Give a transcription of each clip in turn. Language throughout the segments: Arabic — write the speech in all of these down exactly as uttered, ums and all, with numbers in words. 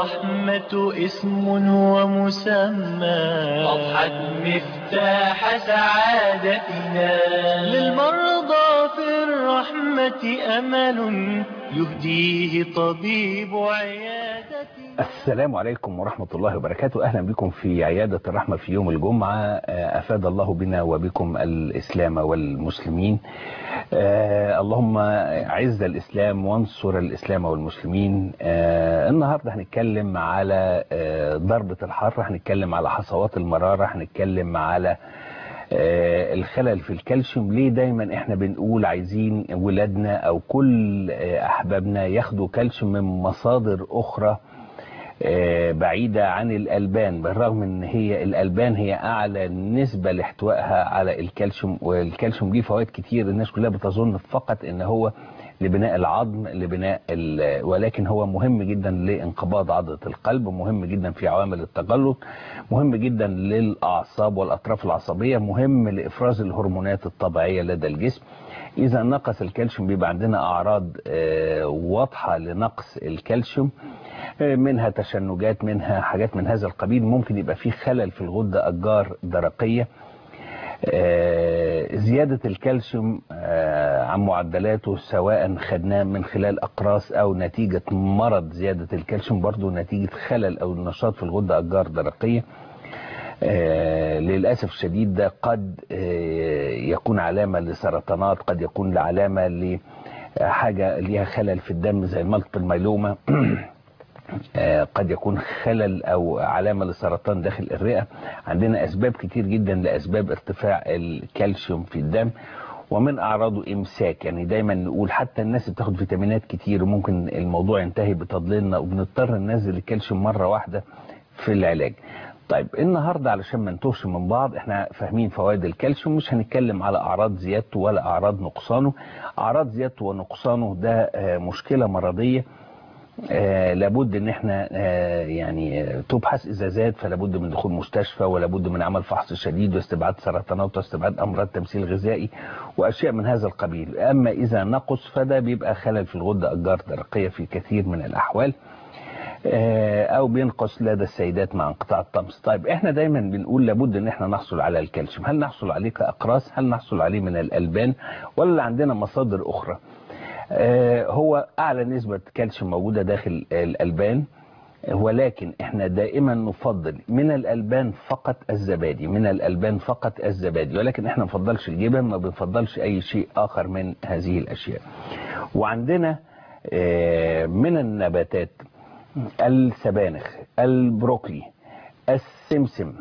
الرحمة اسم ومسمى أضحت مفتاح سعادتنا. للمرضى في الرحمة أمل يهديه طبيب عيادتنا. السلام عليكم ورحمة الله وبركاته. أهلا بكم في عيادة الرحمة في يوم الجمعة. أفاد الله بنا وبكم الإسلام والمسلمين. آه اللهم عز الإسلام وانصر الإسلام والمسلمين. آه النهاردة هنتكلم على آه ضربة الحر، هنتكلم على حصوات المرارة، هنتكلم على آه الخلل في الكالسيوم. ليه دايما احنا بنقول عايزين ولادنا أو كل آه أحبابنا ياخدوا كالسيوم من مصادر أخرى بعيدة عن الألبان، بالرغم ان هي الألبان هي اعلى نسبة لاحتوائها على الكالسيوم، والكالسيوم ليه فوائد كتير. الناس كلها بتظن فقط ان هو لبناء العظم لبناء ولكن هو مهم جدا لانقباض عضلة القلب، مهم جدا في عوامل التجلط، مهم جدا للأعصاب والأطراف العصبية، مهم لإفراز الهرمونات الطبيعية لدى الجسم. إذا نقص الكالسيوم بيبقى عندنا أعراض واضحة لنقص الكالسيوم، منها تشنجات، منها حاجات من هذا القبيل. ممكن يبقى فيه خلل في الغدة أجار درقية. زيادة الكالسيوم عن معدلاته سواء خدناه من خلال أقراص أو نتيجة مرض زيادة الكالسيوم، برضو نتيجة خلل أو نشاط في الغدة أجار درقية. للأسف الشديد ده قد يكون علامة لسرطانات، قد يكون علامة لحاجة ليها خلل في الدم زي المالتيبل مايلوما، قد يكون خلل او علامة لسرطان داخل الرئة. عندنا اسباب كتير جدا لاسباب ارتفاع الكالسيوم في الدم، ومن اعراضه امساك. يعني دايما نقول حتى الناس بتاخد فيتامينات كتير وممكن الموضوع ينتهي بتضليلنا وبنضطر ننزل الكالسيوم مرة واحدة في العلاج. طيب النهاردة علشان ما نتوهش من بعض، احنا فاهمين فوائد الكالسيوم، مش هنتكلم على اعراض زيادته ولا اعراض نقصانه. اعراض زيادته ونقصانه ده مشكلة مرضية آه لابد ان احنا آه يعني آه تبحث. اذا زاد فلابد من دخول مستشفى، ولابد من عمل فحص شديد واستبعاد سرطانات واستبعاد امراض تمثيل غذائي واشياء من هذا القبيل. اما اذا نقص فده بيبقى خلل في الغدة اجار درقية في كثير من الاحوال، آه او بينقص لدى السيدات مع انقطاع الطمس. طيب احنا دايما بنقول لابد ان احنا نحصل على الكالسيوم. هل نحصل عليه كاقراص؟ هل نحصل عليه من الالبان؟ ولا عندنا مصادر اخرى؟ هو أعلى نسبة كالسيوم موجودة داخل الألبان، ولكن احنا دائما نفضل من الألبان فقط الزبادي، من الألبان فقط الزبادي، ولكن احنا نفضلش الجبن، ما بنفضلش أي شيء آخر من هذه الأشياء. وعندنا من النباتات السبانخ، البروكلي، السمسم،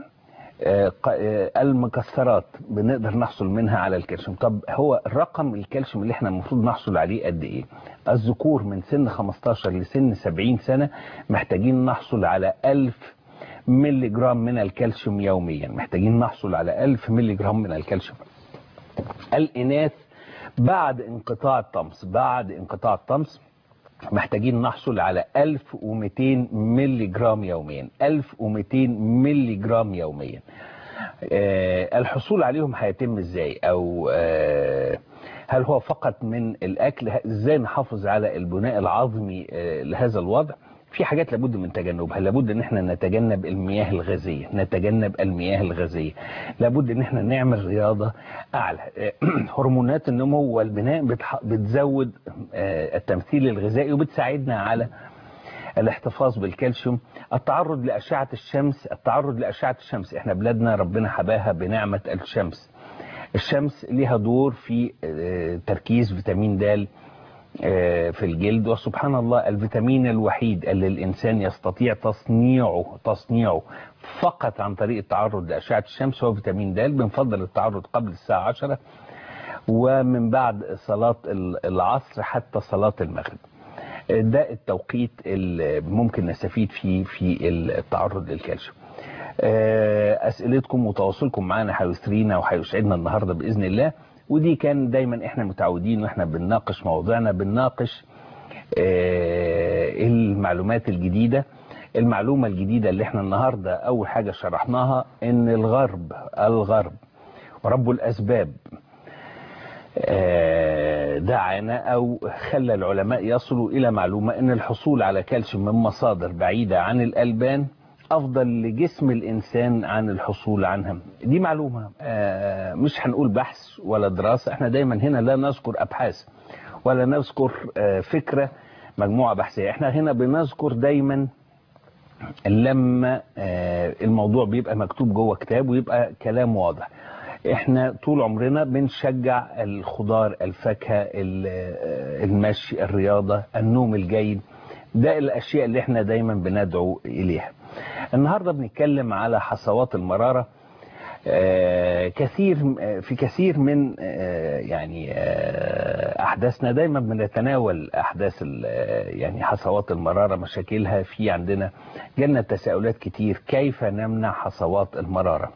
المكسرات بنقدر نحصل منها على الكالسيوم. طب هو الرقم الكالسيوم اللي احنا المفروض نحصل عليه قد ايه؟ الذكور من سن خمستاشر لسن سبعين سنة محتاجين نحصل على ألف ملي جرام من الكالسيوم يوميا، محتاجين نحصل على ألف ملي جرام من الكالسيوم. الإناث بعد انقطاع الطمس، بعد انقطاع الطمس محتاجين نحصل على ألف ومئتين ملي جرام يوميا، ألف ومئتين ملي جرام يوميا. آه الحصول عليهم هيتم ازاي؟ او آه هل هو فقط من الاكل؟ ازاي نحافظ على البناء العظمي آه لهذا الوضع؟ في حاجات لابد من تجنبها. لابد ان احنا نتجنب المياه الغازية، نتجنب المياه الغازية. لابد ان احنا نعمل رياضة اعلى. هرمونات النمو والبناء بتزود التمثيل الغذائي وبتساعدنا على الاحتفاظ بالكالسيوم. التعرض لأشعة الشمس، التعرض لأشعة الشمس احنا بلادنا ربنا حباها بنعمة الشمس. الشمس ليها دور في تركيز فيتامين د في الجلد، وسبحان الله الفيتامين الوحيد اللي الإنسان يستطيع تصنيعه تصنيعه فقط عن طريق التعرض لأشعة الشمس هو فيتامين د. بنفضل التعرض قبل الساعة عشرة ومن بعد صلاة العصر حتى صلاة المغرب. ده التوقيت اللي ممكن نستفيد فيه في التعرض للكالسيوم. أسئلتكم وتواصلكم معنا هيسرينا وهيسعدنا النهاردة بإذن الله. ودي كان دايما احنا متعودين واحنا بنناقش موضوعنا بنناقش المعلومات الجديدة. المعلومة الجديدة اللي احنا النهاردة اول حاجة شرحناها ان الغرب الغرب ورب الاسباب دعانا أو خلى العلماء يصلوا إلى معلومة أن الحصول على كالسيوم من مصادر بعيدة عن الألبان أفضل لجسم الإنسان عن الحصول عنها. دي معلومة، مش هنقول بحث ولا دراسة، احنا دايما هنا لا نذكر أبحاث ولا نذكر فكرة مجموعة بحثية، احنا هنا بنذكر دايما لما الموضوع بيبقى مكتوب جوه كتاب ويبقى كلام واضح. احنا طول عمرنا بنشجع الخضار، الفاكهة، المشي، الرياضة، النوم الجيد، ده الاشياء اللي احنا دايما بندعو اليها. النهاردة بنتكلم على حصوات المرارة. آه كثير في كثير من آه يعني آه احداثنا دايما بنتناول احداث يعني حصوات المرارة، مشاكلها. في عندنا جالنا تساؤلات كتير، كيف نمنع حصوات المرارة؟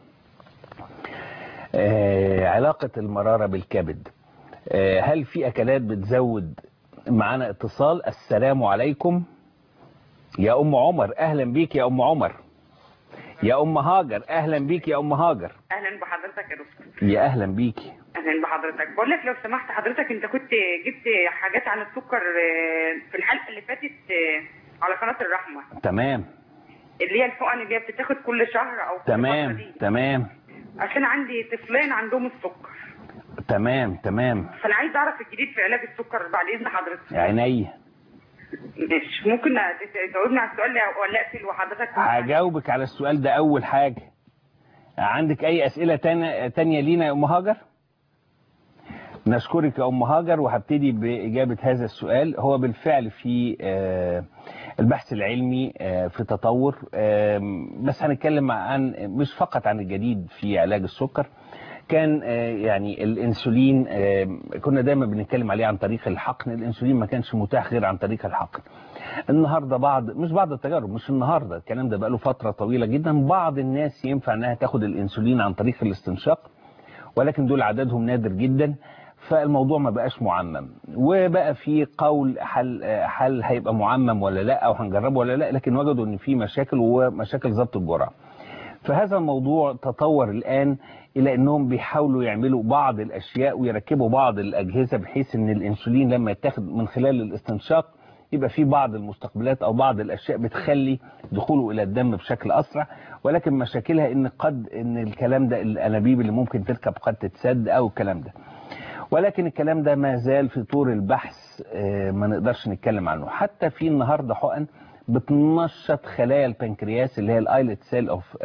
آه علاقة المرارة بالكبد. آه هل في اكلات بتزود؟ معانا اتصال. السلام عليكم يا ام عمر، اهلا بيك يا ام عمر. يا ام هاجر، اهلا بيك يا ام هاجر. اهلا بحضرتك يا دكتور. يا اهلا بيكي. اهلا بحضرتك. بقول لك لو سمحت حضرتك، انت كنت جبت حاجات عن السكر في الحلقه اللي فاتت على قناه الرحمه. تمام. اللي هي الحقن اللي هي بتتاخد كل شهر او كل تمام فترة دي. تمام. عشان عندي طفلين عندهم السكر. تمام تمام. فانا عايز اعرف الجديد في علاج السكر بعد اذن حضرتك. عينيا. ماشي، ممكن تجاوبني على السؤال ولا اقفل وحضرتك؟ هجاوبك على السؤال ده اول حاجه. عندك اي اسئله تانية تانية لينا يا ام هاجر؟ نشكرك يا ام هاجر، وهبتدي باجابه هذا السؤال. هو بالفعل في البحث العلمي في تطور، بس هنتكلم عن مش فقط عن الجديد في علاج السكر. كان يعني الانسولين كنا دايما بنتكلم عليه عن طريق الحقن. الانسولين ما كانش متاح غير عن طريق الحقن. النهارده بعض مش بعض التجارب، مش النهارده، الكلام ده بقاله فتره طويله جدا، بعض الناس ينفع انها تاخد الانسولين عن طريق الاستنشاق، ولكن دول عددهم نادر جدا، فالموضوع ما بقاش معمم. وبقى في قول هل هل هيبقى معمم ولا لا، او هنجربه ولا لا، لكن وجدوا ان في مشاكل ومشاكل ضبط الجرعه. فهذا الموضوع تطور الآن إلى أنهم بيحاولوا يعملوا بعض الأشياء ويركبوا بعض الأجهزة بحيث أن الإنسولين لما يتاخد من خلال الاستنشاق يبقى في بعض المستقبلات أو بعض الأشياء بتخلي دخوله إلى الدم بشكل أسرع، ولكن مشاكلها أن قد أن الكلام ده الأنابيب اللي ممكن تركب قد تتسد أو الكلام ده، ولكن الكلام ده ما زال في طور البحث، ما نقدرش نتكلم عنه. حتى في النهاردة حقن بتنشط خلايا البنكرياس اللي هي الايلت سيل اوف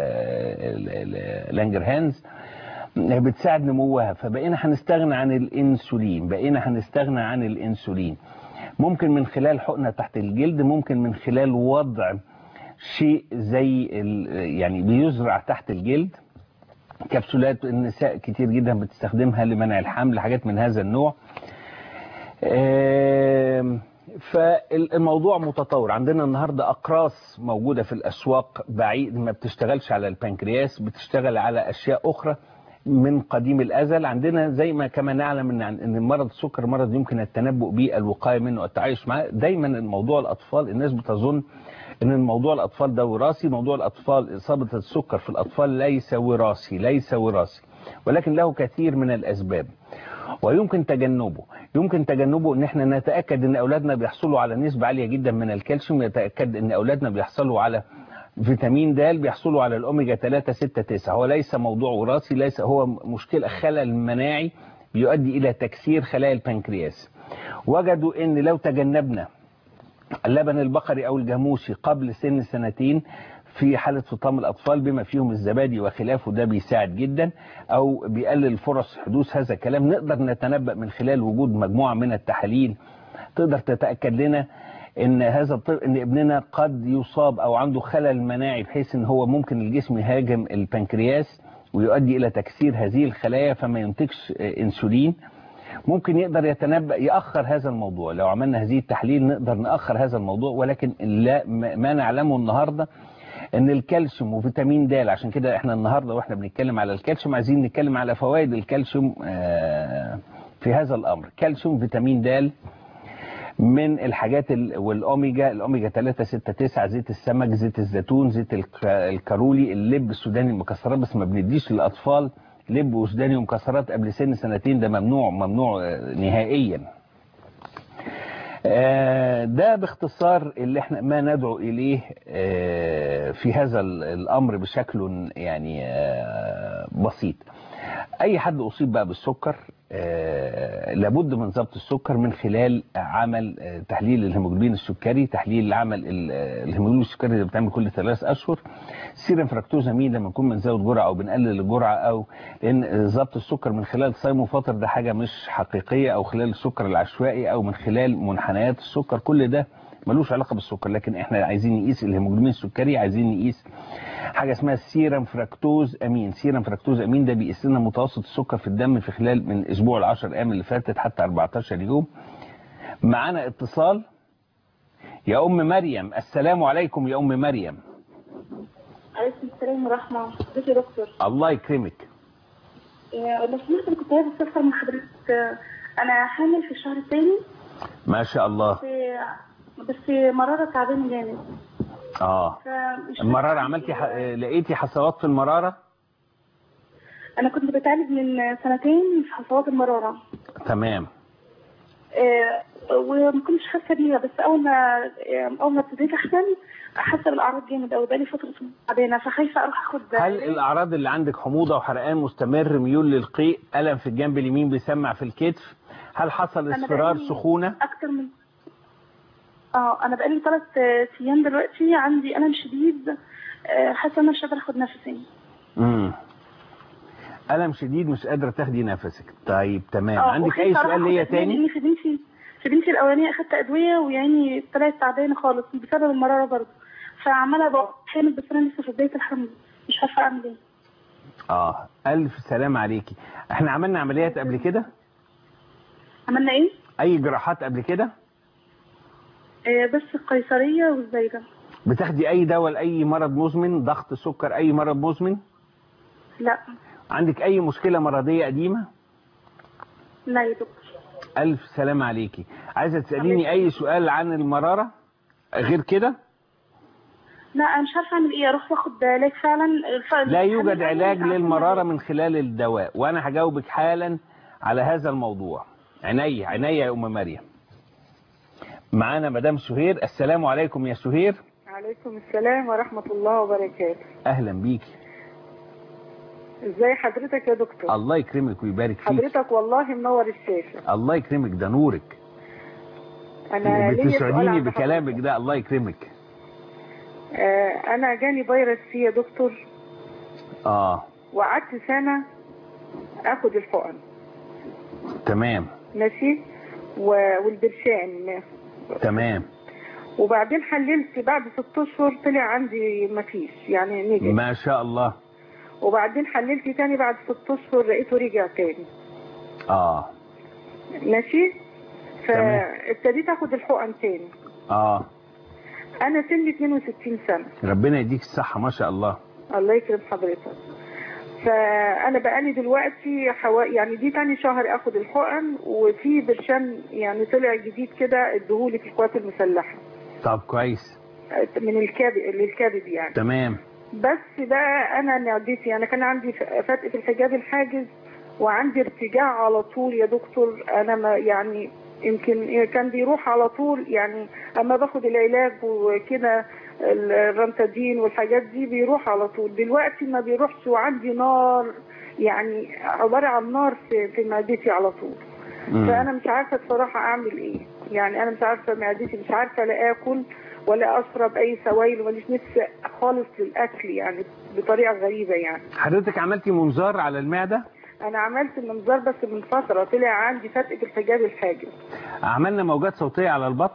لانجرهانز، بتساعد نموها. فبقينا هنستغنى عن الانسولين، بقينا هنستغنى عن الانسولين ممكن من خلال حقنة تحت الجلد، ممكن من خلال وضع شيء زي يعني بيزرع تحت الجلد، كبسولات النساء كتير جدا بتستخدمها لمنع الحمل، حاجات من هذا النوع. فالموضوع متطور. عندنا النهاردة أقراص موجودة في الأسواق بعيد، ما بتشتغلش على البنكرياس، بتشتغل على أشياء أخرى من قديم الأزل. عندنا زي ما كما نعلم أن مرض السكر مرض يمكن التنبؤ به، الوقاية منه، التعايش معه. دايما الموضوع الأطفال، الناس بتظن أن الموضوع الأطفال ده وراثي. موضوع الأطفال، إصابة السكر في الأطفال ليس وراثي، ليس وراثي، ولكن له كثير من الأسباب ويمكن تجنبه. يمكن تجنبه ان احنا نتأكد ان اولادنا بيحصلوا على نسبة عالية جدا من الكالسيوم، نتأكد ان اولادنا بيحصلوا على فيتامين د، بيحصلوا على الاوميجا ثلاثة ستة تسعة. هو ليس موضوع وراثي، ليس هو مشكلة خلل مناعي بيؤدي الى تكسير خلايا البنكرياس. وجدوا ان لو تجنبنا اللبن البقري او الجاموسي قبل سن سنتين في حالة فطام الأطفال بما فيهم الزبادي وخلافه، ده بيساعد جدا أو بيقلل فرص حدوث هذا الكلام. نقدر نتنبأ من خلال وجود مجموعة من التحاليل تقدر تتأكد لنا ان هذا الطفل، ان ابننا قد يصاب او عنده خلل مناعي بحيث ان هو ممكن الجسم يهاجم البنكرياس ويؤدي الى تكسير هذه الخلايا فما ينتجش انسولين. ممكن يقدر يتنبأ يأخر هذا الموضوع. لو عملنا هذه التحليل نقدر نأخر هذا الموضوع، ولكن لا ما نعلمه النهاردة ان الكالسيوم وفيتامين د، عشان كده احنا النهاردة واحنا بنتكلم على الكالسيوم عايزين نتكلم على فوائد الكالسيوم في هذا الامر. كالسيوم، فيتامين د من الحاجات والاوميجا، الاوميجا ثلاثة ستة تسعة، زيت السمك، زيت الزيتون، زيت الكارولي، اللب السوداني، المكسرات، بس ما بنديش للاطفال لب وسوداني ومكسرات قبل سن سنتين ده ممنوع ممنوع نهائيا. ده باختصار اللي احنا ما ندعو اليه في هذا الامر بشكل يعني بسيط. اي حد اصيب بقى بالسكر لابد من ضبط السكر من خلال عمل تحليل الهيموجلوبين السكري، تحليل عمل الهيموجلوبين السكري اللي بتعمل كل ثلاث اشهر، سيرم فركتوزامين لما نكون بنزود جرعه او بنقلل الجرعه، او لان ضبط السكر من خلال صيام وفطر ده حاجه مش حقيقيه، او خلال السكر العشوائي او من خلال منحنيات السكر، كل ده ملوش علاقه بالسكر. لكن احنا عايزين نقيس الهيموجلوبين السكري، عايزين نقيس حاجه اسمها السيرم فركتوز امين. سيرم فركتوز امين ده بيقيس لنا متوسط السكر في الدم في خلال من اسبوع العشر ايام اللي فاتت حتى أربعتاشر يوم. معانا اتصال. يا ام مريم، السلام عليكم يا ام مريم. عليكم السلام ورحمه الله. ازيك يا دكتور؟ الله يكرمك. لو سمحت انا كنت عايزه استفسر من حضرتك، انا حامل في الشهر الثاني. ما شاء الله. بس بس مراره تعبانه جامد. اه المراره عملتي ح... لقيتي حصوات في المراره؟ انا كنت بتعالج من سنتين في حصوات المراره. تمام. آه وما كنتش حاسه بيها، بس اول ما اول ما ابتديت احسن حاسه بالاعراض جامد قوي، بقالي فتره تعبانه فخايفه اروح اخد. هل الاعراض اللي عندك حموضه وحرقان مستمر، ميول للقيء، الم في الجنب اليمين بيسمع في الكتف، هل حصل اصفرار سخونه؟ اكتر من اه انا بقالي ثلاث ايام دلوقتي عندي الم شديد، حاسه ان انا مش قادره اخد نفسي. امم الم شديد مش قادره تاخدي نفسك. طيب تمام. عندك اي سؤال ليا تاني؟ في بنتي في بنتي الاولانيه اخدت ادويه ويعني طلعت تعبانه خالص بسبب المراره برضه، فعماله بقى حامل، بس انا لسه في بدايه الحمل مش عارفه اعمل ايه. اه الف سلام عليكي. احنا عملنا عمليات قبل كده؟ عملنا ايه؟ اي جراحات قبل كده؟ آه بس القيصريه والزايده. بتاخدي اي دواء لاي مرض مزمن، ضغط سكر، اي مرض مزمن؟ لا. عندك اي مشكله مرضيه قديمه؟ لا يا دكتور. الف سلام عليكي. عايزه تساليني اي سؤال عن المراره غير كده؟ لا انا مش عارفه اعمل ايه، اروح واخد علاج فعلا؟ لا يوجد علاج للمراره من خلال الدواء، وانا هجاوبك حالا على هذا الموضوع. عينيا عينيا يا ام مريم. معانا مدام سهير. السلام عليكم يا سهير. عليكم السلام ورحمه الله وبركاته. اهلا بيكي. ازاي حضرتك يا دكتور؟ الله يكرمك ويبارك فيك. حضرتك والله منور الشاشه. الله يكرمك، ده نورك. انا بتسعديني بكلامك ده. الله يكرمك. آه انا جاني فيروس سي يا دكتور. اه وقعدت سنه اخد الحقن. تمام. ماشي. والبرشام. تمام. وبعدين حللت بعد ست اشهر طلع عندي مفيش، يعني نيجي. ما شاء الله. وبعدين حللت تاني بعد ست اشهر لقيته رجع تاني. اه ماشي. فابتديت اخد الحقن تاني. اه انا سني اتنين وستين سنه. ربنا يديك الصحه. ما شاء الله. الله يكرم حضرتك. فانا بقالي دلوقتي حو... يعني دي تاني شهر اخد الحقن، وفي برشام يعني طلع جديد كده اديهولي في القوات المسلحه. طب كويس. من الكبد للكبد يعني. تمام. بس بقى انا معدتي، انا كان عندي فتق في الحجاب الحاجز وعندي ارتجاع على طول يا دكتور. انا ما يعني يمكن كان بيروح على طول، يعني اما باخد العلاج وكده الرنتادين والحاجات دي بيروح على طول. دلوقتي ما بيروحش وعندي نار، يعني عباره عن نار في في معدتي على طول. مم. فانا مش عارفه بصراحه اعمل ايه، يعني انا مش عارفه معدتي، مش عارفه لا اكل ولا اشرب اي سوائل، وماليش نفس خالص للاكل يعني بطريقه غريبه يعني. حضرتك عملتي منظار على المعده؟ انا عملت المنظار بس من فتره طلع عندي فتق في الحجاب الحاجز. عملنا موجات صوتيه على البطن؟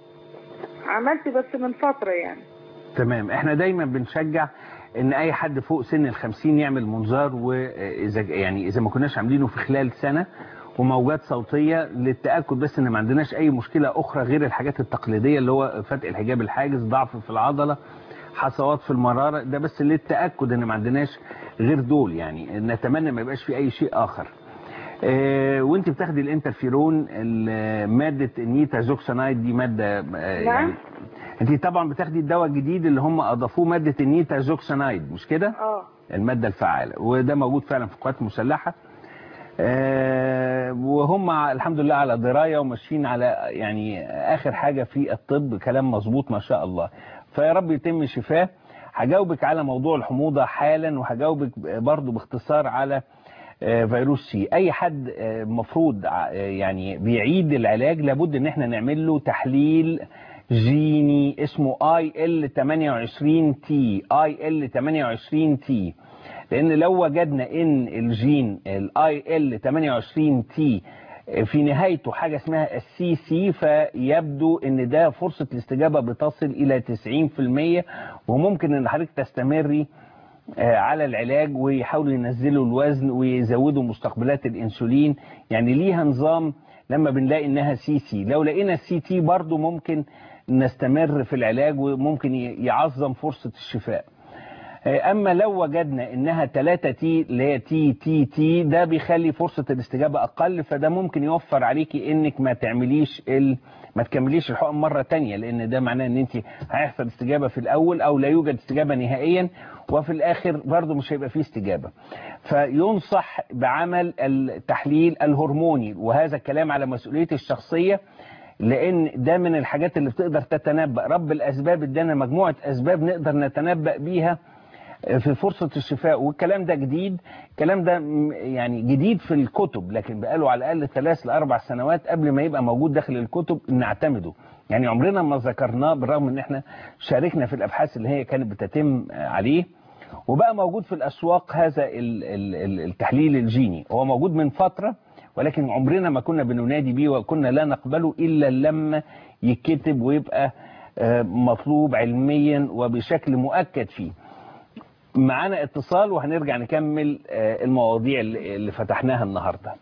عملت بس من فتره يعني. تمام. احنا دايما بنشجع ان اي حد فوق سن الخمسين يعمل منظار، واذا يعني اذا ما كناش عاملينه في خلال سنه، وموجات صوتيه للتاكد بس ان ما عندناش اي مشكله اخرى غير الحاجات التقليديه اللي هو فتق الحجاب الحاجز، ضعف في العضله، حصوات في المراره، ده بس للتاكد ان ما عندناش غير دول. يعني نتمنى ما يبقاش في اي شيء اخر. اه وانت بتاخدي الانترفيرون، ماده النيتازوكسانايد دي ماده اه يعني انت طبعا بتاخدي الدواء الجديد اللي هم اضافوه ماده النيتازوكسانايد، مش كده؟ اه المادة الفعالة، وده موجود فعلا في القوات المسلحة. وهم الحمد لله على دراية وماشيين على يعني آخر حاجة في الطب، كلام مظبوط ما شاء الله. فيا رب يتم شفاه. هجاوبك على موضوع الحموضة حالا، وهجاوبك برضو باختصار على فيروس سي. اي حد مفروض يعني بيعيد العلاج لابد ان احنا نعمل له تحليل جيني اسمه اي ال ثمانية وعشرين تي، اي ال ثمانية وعشرين تي، لان لو وجدنا ان الجين الاي ال ثمانية وعشرين تي في نهايته حاجة اسمها السي سي، فيبدو ان ده فرصة الاستجابة بتصل الى تسعين في المية، وممكن ان حضرتك تستمري على العلاج ويحاولوا ينزلوا الوزن ويزودوا مستقبلات الانسولين. يعني ليها نظام لما بنلاقي انها سي سي. لو لقينا السي تي برضو ممكن نستمر في العلاج وممكن يعظم فرصة الشفاء. اما لو وجدنا انها ثلاثة تي اللي هي تي تي تي، ده بيخلي فرصة الاستجابة اقل، فده ممكن يوفر عليكي انك ما تعمليش ال... ما تكمليش الحقن مرة تانية، لان ده معناه ان انت هيحصل استجابة في الاول او لا يوجد استجابة نهائيا، وفي الاخر برضو مش هيبقى فيه استجابة. فينصح بعمل التحليل الهرموني، وهذا الكلام على مسؤوليتي الشخصية، لان ده من الحاجات اللي بتقدر تتنبأ. رب الاسباب ادانا مجموعة اسباب نقدر نتنبأ بيها في فرصة الشفاء، والكلام ده جديد. الكلام ده يعني جديد في الكتب، لكن بقاله على الأقل ثلاث لأربع سنوات قبل ما يبقى موجود داخل الكتب نعتمده. يعني عمرنا ما ذكرناه بالرغم ان احنا شاركنا في الأبحاث اللي هي كانت بتتم عليه، وبقى موجود في الأسواق. هذا التحليل الجيني هو موجود من فترة، ولكن عمرنا ما كنا بننادي بيه وكنا لا نقبله إلا لما يتكتب ويبقى مطلوب علميا وبشكل مؤكد فيه. معانا اتصال وهنرجع نكمل المواضيع اللي فتحناها النهاردة.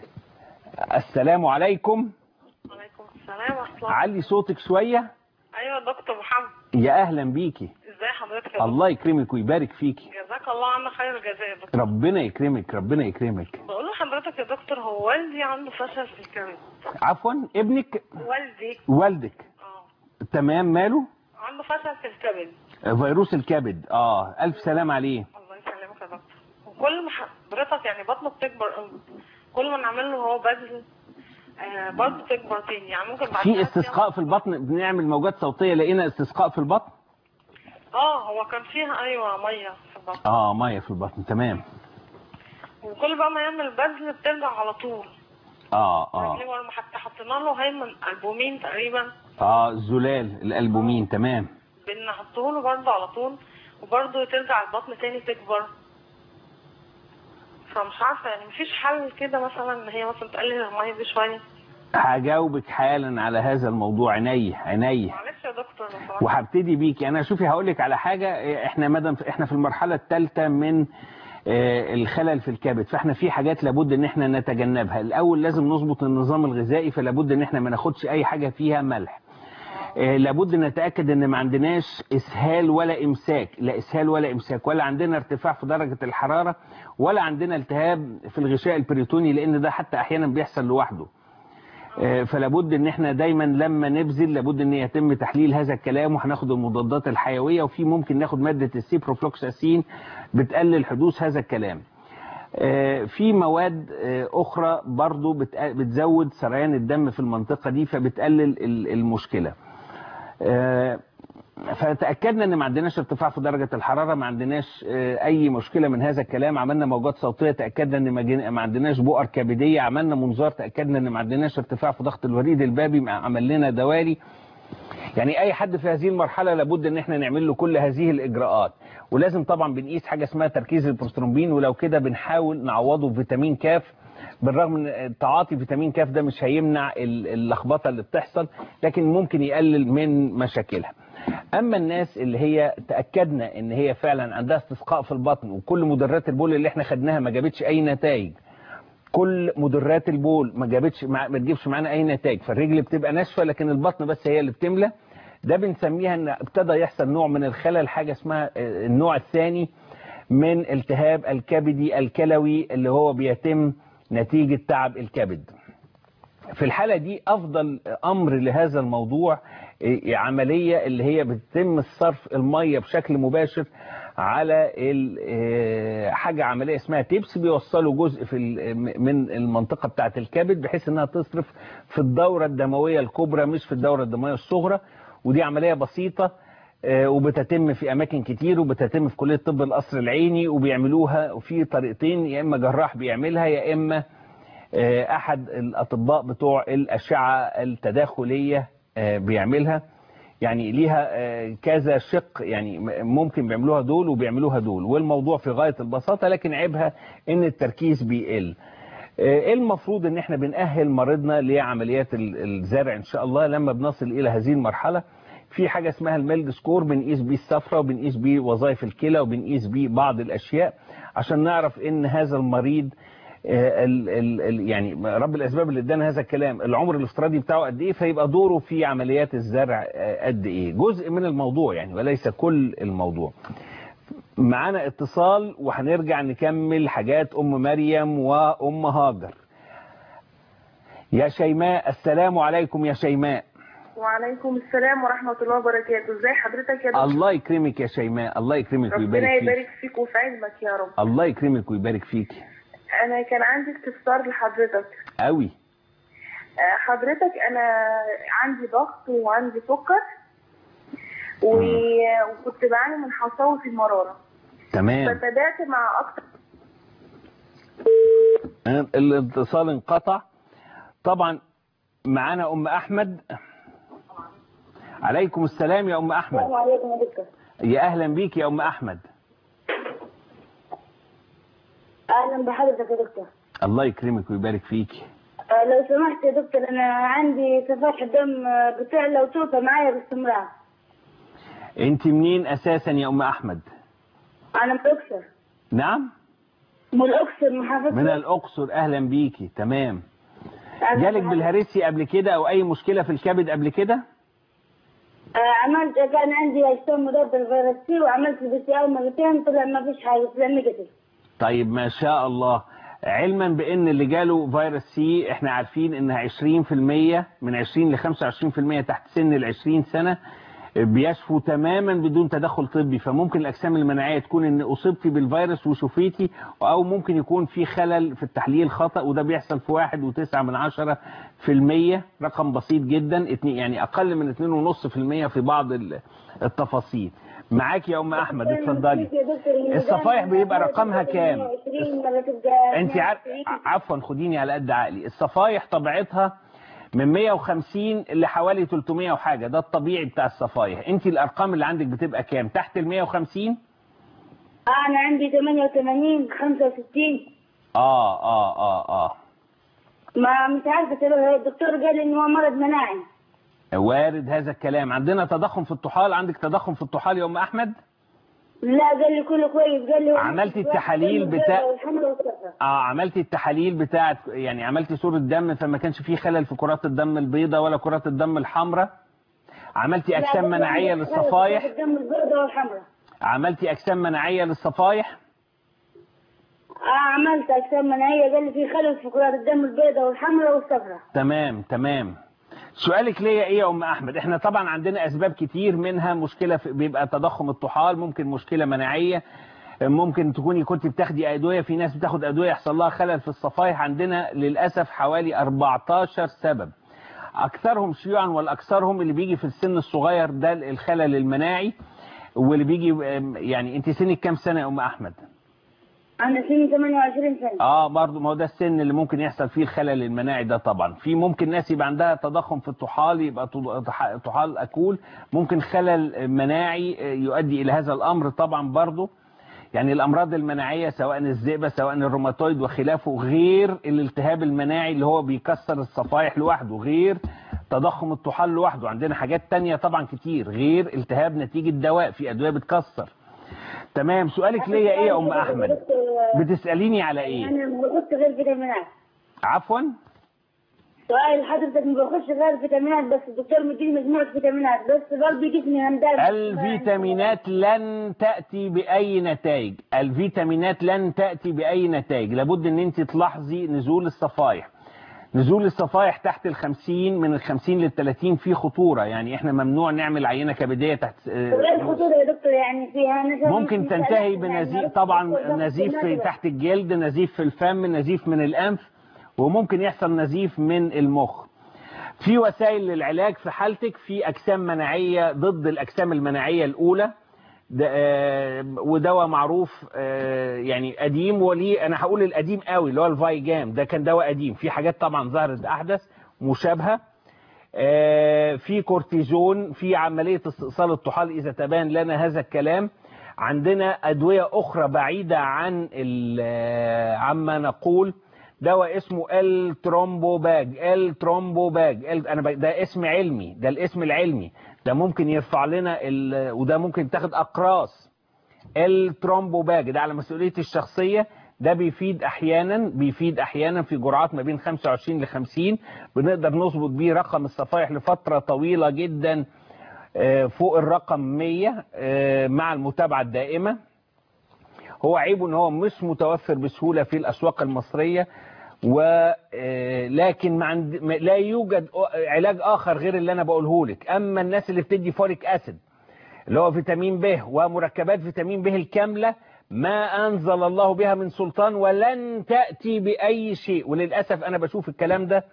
السلام عليكم. وعليكم السلام ورحمة الله. علي صوتك شوية. ايوه دكتور محمد. يا اهلا بيكي. ازاي حضرتك يا الله يكرمك ويبارك فيكي. جزاك الله عنا خير الجزاء يا دكتور. ربنا يكرمك ربنا يكرمك. بقول لحضرتك يا دكتور، هو والدي عنده فشل في الكبد. عفوا ابنك؟ والدي. والدك. اه تمام، ماله؟ عنده فشل في الكبد. فيروس الكبد. اه الف سلام عليه. الله يسلمك يا دكتور. وكل ما حضرتك يعني بطنه بتكبر قوي، كل ما نعمل له هو بذل آه برضه تكبر تاني. يعني ممكن بعد في استسقاء في البطن، بنعمل موجات صوتيه لقينا استسقاء في البطن. اه هو كان فيها ايوه ميه في البطن. اه ميه في البطن، تمام. وكل بقى ما يعمل بذل بترجع على طول. اه اه حتى حطينا له هيمن البومين تقريبا. اه الزلال الالبومين، تمام. بنحطه له برضه على طول، وبرضه ترجع البطن تاني تكبر. فمش عارفه يعني مفيش حل كده مثلا ان هي مثلا تقلل الميه دي شويه؟ هجاوبك حالا على هذا الموضوع. عينيا عينيا. معلش يا دكتور لو سمحت. وهبتدي بيكي انا. شوفي هقول لك على حاجه، احنا مدام احنا في المرحله الثالثه من الخلل في الكبد، فاحنا في حاجات لابد ان احنا نتجنبها. الاول لازم نظبط النظام الغذائي، فلابد ان احنا ما ناخدش اي حاجه فيها ملح. لابد نتاكد ان ما عندناش اسهال ولا امساك، لا اسهال ولا امساك، ولا عندنا ارتفاع في درجه الحراره، ولا عندنا التهاب في الغشاء البريتوني، لان ده حتى احيانا بيحصل لوحده. فلابد ان احنا دايما لما نبذل لابد ان يتم تحليل هذا الكلام، وهناخد المضادات الحيويه، وفي ممكن ناخد ماده السيبروفلوكساسين بتقلل حدوث هذا الكلام. في مواد اخرى برضو بتزود سريان الدم في المنطقه دي، فبتقلل المشكله. فتأكدنا ان ما عندناش ارتفاع في درجة الحرارة، ما عندناش اي مشكلة من هذا الكلام. عملنا موجات صوتية، تأكدنا ان ما عندناش بؤر كبدية. عملنا منظار، تأكدنا ان ما عندناش ارتفاع في ضغط الوريد البابي. عمل لنا دوالي. يعني اي حد في هذه المرحلة لابد ان احنا نعمل له كل هذه الاجراءات. ولازم طبعا بنقيس حاجة اسمها تركيز البروسترومبين، ولو كده بنحاول نعوضه بفيتامين كاف. بالرغم ان تعاطي فيتامين كاف ده مش هيمنع اللخبطة اللي بتحصل، لكن ممكن يقلل من مشاكلها. اما الناس اللي هي تأكدنا ان هي فعلا عندها استسقاء في البطن، وكل مدرات البول اللي احنا خدناها ما جابتش اي نتائج، كل مدرات البول ما جابتش ما تجيبش معانا اي نتائج، فالرجل بتبقى ناشفه لكن البطن بس هي اللي بتملى، ده بنسميها ان ابتدى يحصل نوع من الخلل، حاجه اسمها النوع الثاني من التهاب الكبدي الكلوي اللي هو بيتم نتيجه تعب الكبد. في الحالة دي أفضل أمر لهذا الموضوع عملية اللي هي بتتم الصرف المية بشكل مباشر على حاجة عملية اسمها تيبس، بيوصلوا جزء في من المنطقة بتاعة الكبد بحيث انها تصرف في الدورة الدموية الكبرى مش في الدورة الدموية الصغرى. ودي عملية بسيطة وبتتم في اماكن كتير، وبتتم في كلية طب القصر العيني، وبيعملوها في طريقتين، يا اما جراح بيعملها يا اما احد الاطباء بتوع الاشعة التداخلية بيعملها. يعني ليها كذا شق، يعني ممكن بيعملوها دول وبيعملوها دول، والموضوع في غاية البساطة، لكن عيبها ان التركيز بيقل. المفروض ان احنا بنأهل مريضنا لعمليات الزرع ان شاء الله لما بنصل الى هذه المرحلة. في حاجة اسمها الميلد سكور، بنقيس بيه الصفرة وبنقيس بيه وظائف الكلى وبنقيس بيه بعض الاشياء عشان نعرف ان هذا المريض ال ال يعني رب الاسباب اللي ادانا هذا الكلام العمر الافتراضي بتاعه قد ايه، فيبقى دوره في عمليات الزرع قد ايه. جزء من الموضوع يعني وليس كل الموضوع. معانا اتصال وهنرجع نكمل حاجات ام مريم وام هاجر. يا شيماء، السلام عليكم يا شيماء. وعليكم السلام ورحمة الله وبركاته. ازي حضرتك يا دكتور؟ الله يكرمك يا شيماء، الله يكرمك ويبارك فيك. ربنا يبارك فيك وفي علمك يا رب. الله يكرمك ويبارك فيك. انا كان عندي استفسار لحضرتك قوي. حضرتك انا عندي ضغط وعندي سكر وكنت بعاني من حصاوة المرارة. تمام. فتابعت مع اكتر. الاتصال انقطع. طبعا معانا ام احمد. عليكم السلام يا ام احمد. السلام عليكم يا دكتور. يا اهلا بيك يا ام احمد. اهلا بحضرتك يا دكتور. الله يكرمك ويبارك فيك. أه لو سمحت يا دكتور، انا عندي صفائح الدم بتعلى وتوطى معايا باستمرار. انت منين اساسا يا ام احمد؟ انا من الاقصر. نعم؟ من الاقصر، محافظة من الاقصر. اهلا بيكي. تمام. جالك بالهرسي قبل كده او اي مشكله في الكبد قبل كده؟ أه عملت، كان عندي اجسام مضاده للفيروس سي وعملت البي سي ار مرتين، طلع ما فيش حاجه، طلع نيجاتيف. طيب ما شاء الله. علما بان اللي جاله فيروس سي احنا عارفين ان عشرين في المية من عشرين ل خمسة وعشرين في المية تحت سن ال عشرين سنة بيشفوا تماما بدون تدخل طبي. فممكن الاجسام المناعيه تكون ان اصبتي بالفيروس وشفيتي، او ممكن يكون في خلل في التحليل خطا، وده بيحصل في واحد وتسعة من عشرة في المية، رقم بسيط جدا، يعني اقل من اتنين ونص في المية في بعض التفاصيل. معاك يا ام احمد، اتفضلي. الصفائح بيبقى رقمها كام؟ انت عارف، عفوا خديني على قد عقلي، الصفائح طبيعتها من مية وخمسين لحوالي تلتمية وحاجه، ده الطبيعي بتاع الصفائح. انت الارقام اللي عندك بتبقى كام؟ تحت ال مية وخمسين؟ انا عندي تمانية وتمانين خمسة وستين. اه اه اه اه ما مش عارفه، الدكتور قال ان هو مرض مناعي. وارد هذا الكلام. عندنا تضخم في الطحال. عندك تضخم في الطحال يا ام احمد؟ لا، قال لي كله كويس. قال لي عملتي التحاليل بتاع اه عملتي التحاليل بتاعت يعني عملتي صورة دم، فما كانش فيه خلل في كرات الدم البيضاء ولا كرات الدم الحمراء؟ عملتي اجسام مناعية للصفائح؟ الدم البيضاء والحمراء. عملتي اجسام مناعية للصفائح؟ اه عملت اجسام مناعية، قال لي في خلل في كرات الدم البيضاء والحمراء والصفراء. تمام تمام. سؤالك ليا ايه يا ام احمد؟ احنا طبعا عندنا اسباب كتير، منها مشكله بيبقى تضخم الطحال، ممكن مشكله مناعيه، ممكن تكوني كنت بتاخدي ادويه، في ناس بتاخد ادويه يحصل لها خلل في الصفائح. عندنا للاسف حوالي اربعتاشر سبب، اكثرهم شيوعا والاكثرهم اللي بيجي في السن الصغير، ده الخلل المناعي، واللي بيجي يعني. انت سنك كام سنه يا ام احمد؟ أنا سني تمانية وعشرين سنة. اه برضه، ما هو ده السن اللي ممكن يحصل فيه الخلل المناعي ده. طبعا في ممكن ناس يبقى عندها تضخم في الطحال، يبقى طحال اكول، ممكن خلل مناعي يؤدي الى هذا الامر. طبعا برضه يعني الامراض المناعيه سواء الذئبه سواء الروماتويد وخلافه، غير الالتهاب المناعي اللي هو بيكسر الصفائح لوحده، غير تضخم الطحال لوحده. عندنا حاجات تانية طبعا كتير، غير التهاب نتيجه دواء، في ادويه بتكسر. تمام. سؤالك ليا ايه يا ام احمد؟ بتساليني على ايه؟ انا ما باخدش غير فيتامينات. عفوا؟ سؤال حضرتك، ما باخدش غير فيتامينات بس، الدكتور مديني مجموعه فيتامينات بس، برضه جسمي همدان. الفيتامينات لن تاتي باي نتائج، الفيتامينات لن تاتي باي نتائج، لابد ان انت تلاحظي نزول الصفائح. نزول الصفائح تحت الخمسين، من الخمسين للتلاتين في خطورة، يعني احنا ممنوع نعمل عينة كبدية تحت. غير الخطورة يا دكتور يعني فيها نزيف ممكن تنتهي بنزيف، طبعا نزيف في تحت الجلد، نزيف في الفم، نزيف من الأنف، وممكن يحصل نزيف من المخ. في وسائل للعلاج في حالتك، في أجسام مناعية ضد الأجسام المناعية الأولى، ودواء معروف يعني قديم، وليه انا هقول القديم قوي اللي هو الفايجام، ده كان دواء قديم. في حاجات طبعا ظهرت احدث مشابهه، في كورتيزون، في عمليه استئصال الطحال اذا تبان لنا هذا الكلام. عندنا ادويه اخرى بعيده عن عما نقول، دواء اسمه الترومبوباج. الترومبوباج انا ده اسم علمي، ده الاسم العلمي، ده ممكن يرفع لنا ال... وده ممكن تاخد اقراص. الترومبوباج ده على مسؤوليتي الشخصيه، ده بيفيد احيانا بيفيد احيانا في جرعات ما بين خمسة وعشرين ل خمسين، بنقدر نظبط بيه رقم الصفائح لفتره طويله جدا فوق الرقم مية مع المتابعه الدائمه. هو عيبه ان هو مش متوفر بسهوله في الاسواق المصريه، ولكن لا يوجد علاج اخر غير اللي انا بقوله لك. اما الناس اللي بتدي فوليك اسيد اللي هو فيتامين ب ومركبات فيتامين ب الكامله، ما انزل الله بها من سلطان ولن تاتي باي شيء. وللاسف انا بشوف الكلام ده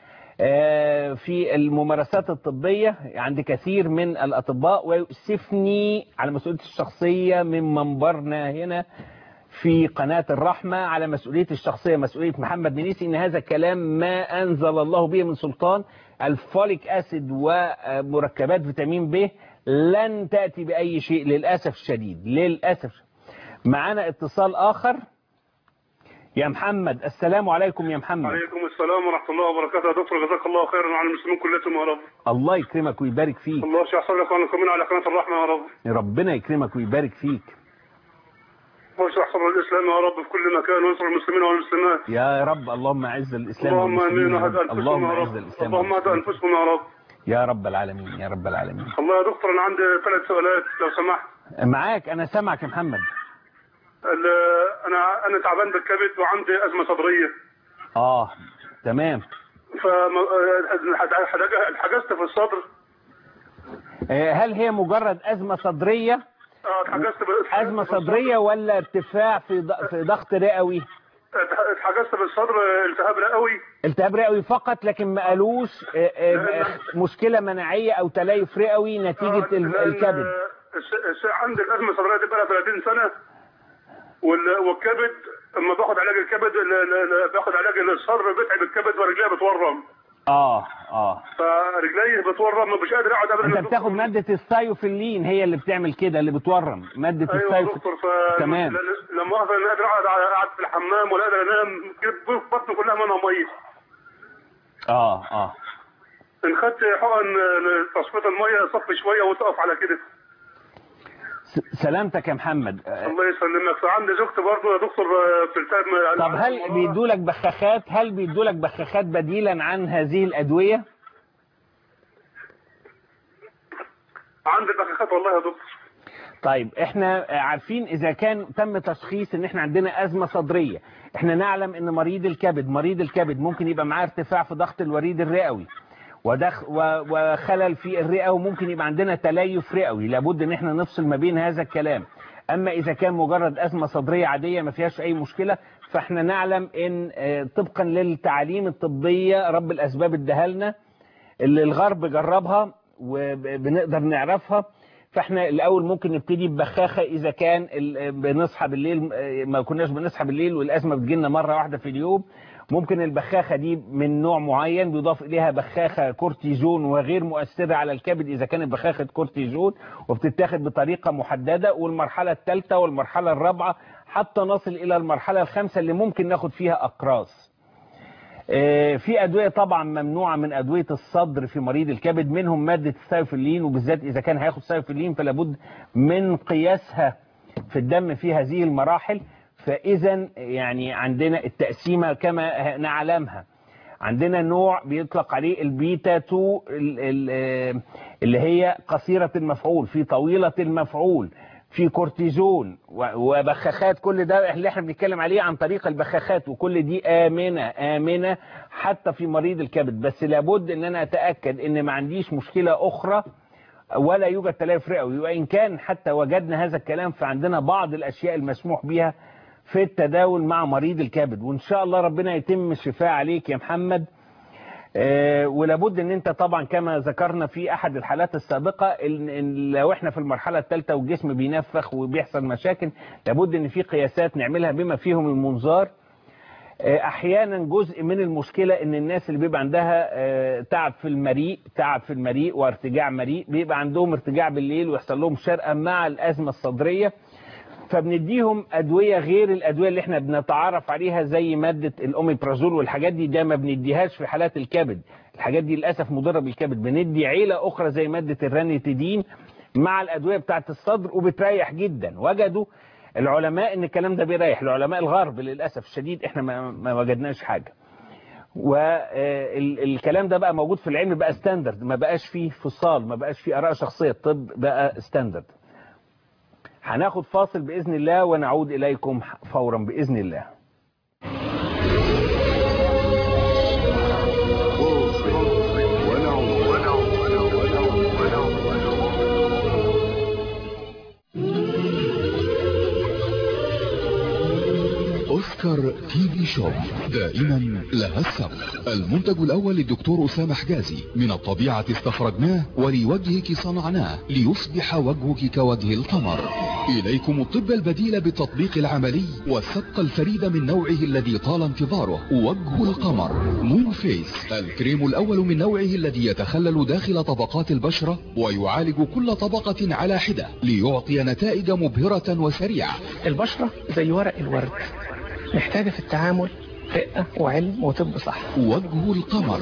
في الممارسات الطبيه عند كثير من الاطباء، ويؤسفني على مسؤوليتي الشخصيه من منبرنا هنا في قناة الرحمة، على مسؤولية الشخصية، مسؤولية محمد منيسي، ان هذا الكلام ما انزل الله به من سلطان. الفوليك اسيد ومركبات فيتامين ب لن تأتي بأي شيء للأسف الشديد، للأسف. معنا اتصال آخر يا محمد. السلام عليكم يا محمد. عليكم السلام ورحمة الله وبركاته يا دكتور، جزاك الله خيرا وعلى المسلمين كلهم يا رب. الله يكرمك ويبارك فيك. الله يحفظ لك ونكمل على قناة الرحمة يا رب. ربنا يكرمك ويبارك فيك. ويشرح صدر الاسلام يا رب في كل مكان، وينصر المسلمين والمسلمات يا رب. اللهم اعز الاسلام اللهم والمسلمين. امين. وهد انفسهم اللهم يا اعز رب. الاسلام اللهم هد انفسهم يا رب. يا رب العالمين يا رب العالمين. الله يا دكتور، انا عندي ثلاث سؤالات لو سمحت. معاك، انا سامعك يا محمد. انا انا تعبان بالكبد وعندي ازمه صدريه. اه تمام. ف حجزت في الصدر. هل هي مجرد ازمه صدريه؟ اه اتحجزت ازمه صدريه ولا ارتفاع في في ضغط رئوي؟ اتحجزت بالصدر التهاب رئوي. التهاب رئوي فقط، لكن ما قالوش مشكله مناعيه او تليف رئوي نتيجه آه الكبد. عندي الازمه الصدريه دي بقى ثلاثين سنه، والكبد لما باخد علاج الكبد باخد علاج الصدر بتعب الكبد ورجلي بتورم. اه اه فرجلي بتورم مش قادر اقعد ابدا. انت بتاخد ماده الثايوفيلين هي اللي بتعمل كده، اللي بتورم ماده أيوة الثايوفيلين. دكتور. ف... تمام. لما اقدر انا قادر اقعد اقعد في الحمام ولا قادر انام، بطني كلها منها ميه. اه اه ان خدت حقن تصفيه الميه صفي شويه وتقف على كده. سلامتك يا محمد. الله يسلمك. فعندي زوجتي برضه يا دكتور بتلتهب. طب هل بيدوا لك بخاخات؟ هل بيدوا لك بخاخات بديلا عن هذه الادويه؟ عندي بخاخات والله يا دكتور. طيب احنا عارفين اذا كان تم تشخيص ان احنا عندنا ازمه صدريه، احنا نعلم ان مريض الكبد مريض الكبد ممكن يبقى معاه ارتفاع في ضغط الوريد الرئوي ودخ وخلل في الرئه، وممكن يبقى عندنا تليف رئوي، لابد ان احنا نفصل ما بين هذا الكلام. اما اذا كان مجرد ازمه صدريه عاديه ما فيهاش اي مشكله، فاحنا نعلم ان طبقا للتعاليم الطبيه رب الاسباب اداها لنا اللي الغرب جربها وبنقدر نعرفها. فاحنا الاول ممكن نبتدي ببخاخه اذا كان بنصحى بالليل، ما كناش بنصحى بالليل والازمه بتجيلنا مره واحده في اليوم، ممكن البخاخه دي من نوع معين بيضاف اليها بخاخه كورتيزون وغير مؤثره على الكبد اذا كانت بخاخه كورتيزون، وبتتاخد بطريقه محدده. والمرحله الثالثه والمرحله الرابعه حتى نصل الى المرحله الخامسه اللي ممكن ناخد فيها اقراص. في ادويه طبعا ممنوعه من ادويه الصدر في مريض الكبد، منهم ماده الثايوفيلين، وبالذات اذا كان هياخد ثايوفيلين فلا بد من قياسها في الدم في هذه المراحل. فاذا يعني عندنا التقسيمه كما نعلمها، عندنا نوع بيطلق عليه البيتا اتنين اللي هي قصيره المفعول، في طويله المفعول، في كورتيزون وبخاخات، كل ده اللي احنا بنتكلم عليه عن طريق البخاخات، وكل دي آمنة آمنة حتى في مريض الكبد. بس لابد ان انا اتأكد ان ما عنديش مشكلة اخرى ولا يوجد تليف رئوي، وان كان حتى وجدنا هذا الكلام فعندنا بعض الاشياء المسموح بها في التداول مع مريض الكبد، وان شاء الله ربنا يتم الشفاء عليك يا محمد. أه ولابد ان انت طبعا كما ذكرنا في احد الحالات السابقة إن, إن لو احنا في المرحلة الثالثة والجسم بينفخ وبيحصل مشاكل لابد ان في قياسات نعملها بما فيهم المنظار. أه احيانا جزء من المشكلة ان الناس اللي بيبقى عندها أه تعب في المريء تعب في المريء وارتجاع مريء بيبقى عندهم ارتجاع بالليل ويحصل لهم شرقة مع الازمة الصدرية، فبنديهم ادويه غير الادويه اللي احنا بنتعرف عليها زي ماده الاوميبرازول والحاجات دي، ده ما بنديهاش في حالات الكبد، الحاجات دي للاسف مضره بالكبد. بندي عيله اخرى زي ماده الرانيتيدين مع الادويه بتاعه الصدر وبتريح جدا. وجدوا العلماء ان الكلام ده بيريح، العلماء الغرب للاسف الشديد احنا ما, ما وجدناش حاجه. والكلام ده بقى موجود في العلم، بقى ستاندرد، ما بقاش فيه فصال، ما بقاش فيه اراء شخصيه، الطب بقى ستاندرد. هناخد فاصل بإذن الله ونعود إليكم فورا بإذن الله. أوسكار تي في شوب دائما لها السبق. المنتج الأول للدكتور أسامة حجازي، من الطبيعة استخرجناه ولوجهك صنعناه ليصبح وجهك كوجه القمر. إليكم الطب البديل بالتطبيق العملي والسبق الفريد من نوعه الذي طال انتظاره، وجه القمر مون فيس، الكريم الأول من نوعه الذي يتخلل داخل طبقات البشرة ويعالج كل طبقة على حدة ليعطي نتائج مبهرة وسريعة. البشرة زي ورق الورد، محتاجة في التعامل رقة وعلم وطب صح. وجه القمر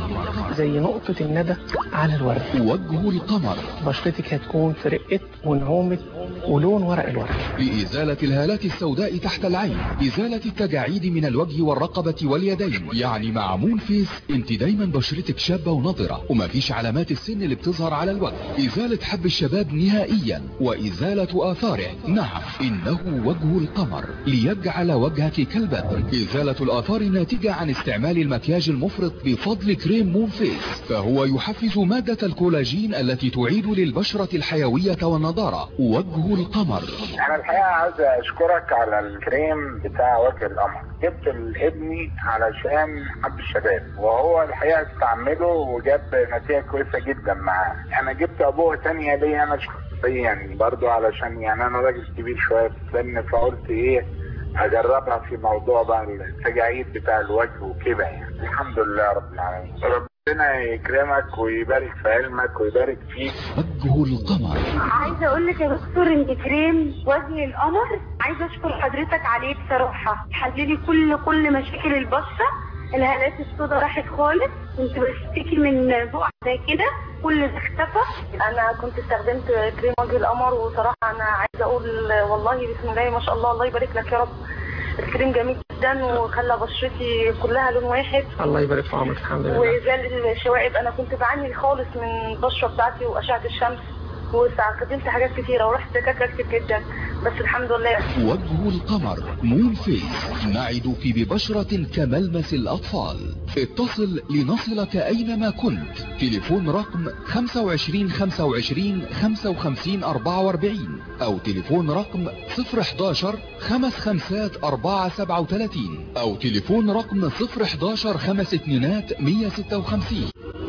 زي نقطة الندى على الورد. وجه القمر بشرتك هتكون في رقة ونعومة ولون ورق الورد. لإزالة الهالات السوداء تحت العين، إزالة التجاعيد من الوجه والرقبة واليدين. يعني مع مون فيس انت دايما بشرتك شابة ونضرة وما فيش علامات السن اللي بتظهر على الوجه. إزالة حب الشباب نهائيا وإزالة آثاره. نعم إنه وجه القمر ليجعل وجهك كالبدر. إزالة الآثار الناتجة عن استعمال المكياج المفرط بفضل كريم مون فيس، فهو يحفز مادة الكولاجين التي تعيد للبشرة الحيوية والنضارة. وجه القمر. أنا الحقيقة عايز أشكرك على الكريم بتاع وجه القمر. جبت لابني علشان حب الشباب وهو الحقيقة استعمله وجاب نتيجة كويسة جدا معاه. أنا جبت أبوه تانية ليه أنا شخصيا يعني برضو علشان يعني أنا راجل كبير شوية في السن، فقلت إيه اجربها في موضوع بقى التجاعيد بتاع الوجه وكده يعني. الحمد لله رب العالمين، ربنا يكرمك ويبارك في علمك ويبارك فيك. وجه القمر. عايزه اقول لك يا دكتور انت كريم وجه القمر عايزه اشكر حضرتك عليه بصراحه، حللي كل كل مشاكل البشره، الهالات السوداء راحت خالص، كنت بشتكي من بقع زي كده كل ده اختفى. انا كنت استخدمت كريم وجه القمر وصراحه انا عايزه اقول والله بسم الله ما شاء الله، الله يبارك لك يا رب. الكريم جميل جدا وخلى بشرتي كلها لون واحد. الله يبارك في عمرك. الحمد لله. وزال الشوائب، انا كنت بعاني خالص من البشره بتاعتي واشعه الشمس واستخدمت حاجات كتيره ورحت دكاتره كتير جدا بس الحمد لله. وجه القمر مون فيس، نعدك ببشرة كملمس الأطفال. اتصل لنصلك أينما كنت. تليفون رقم خمسة وعشرين خمسة وعشرين خمسة وخمسين أربعة وأربعين أو تليفون رقم صفر حداشر خمس خمسات أربعة سبعة وثلاثين أو تليفون رقم صفر حداشر خمس اتنينات مية ستة وخمسين.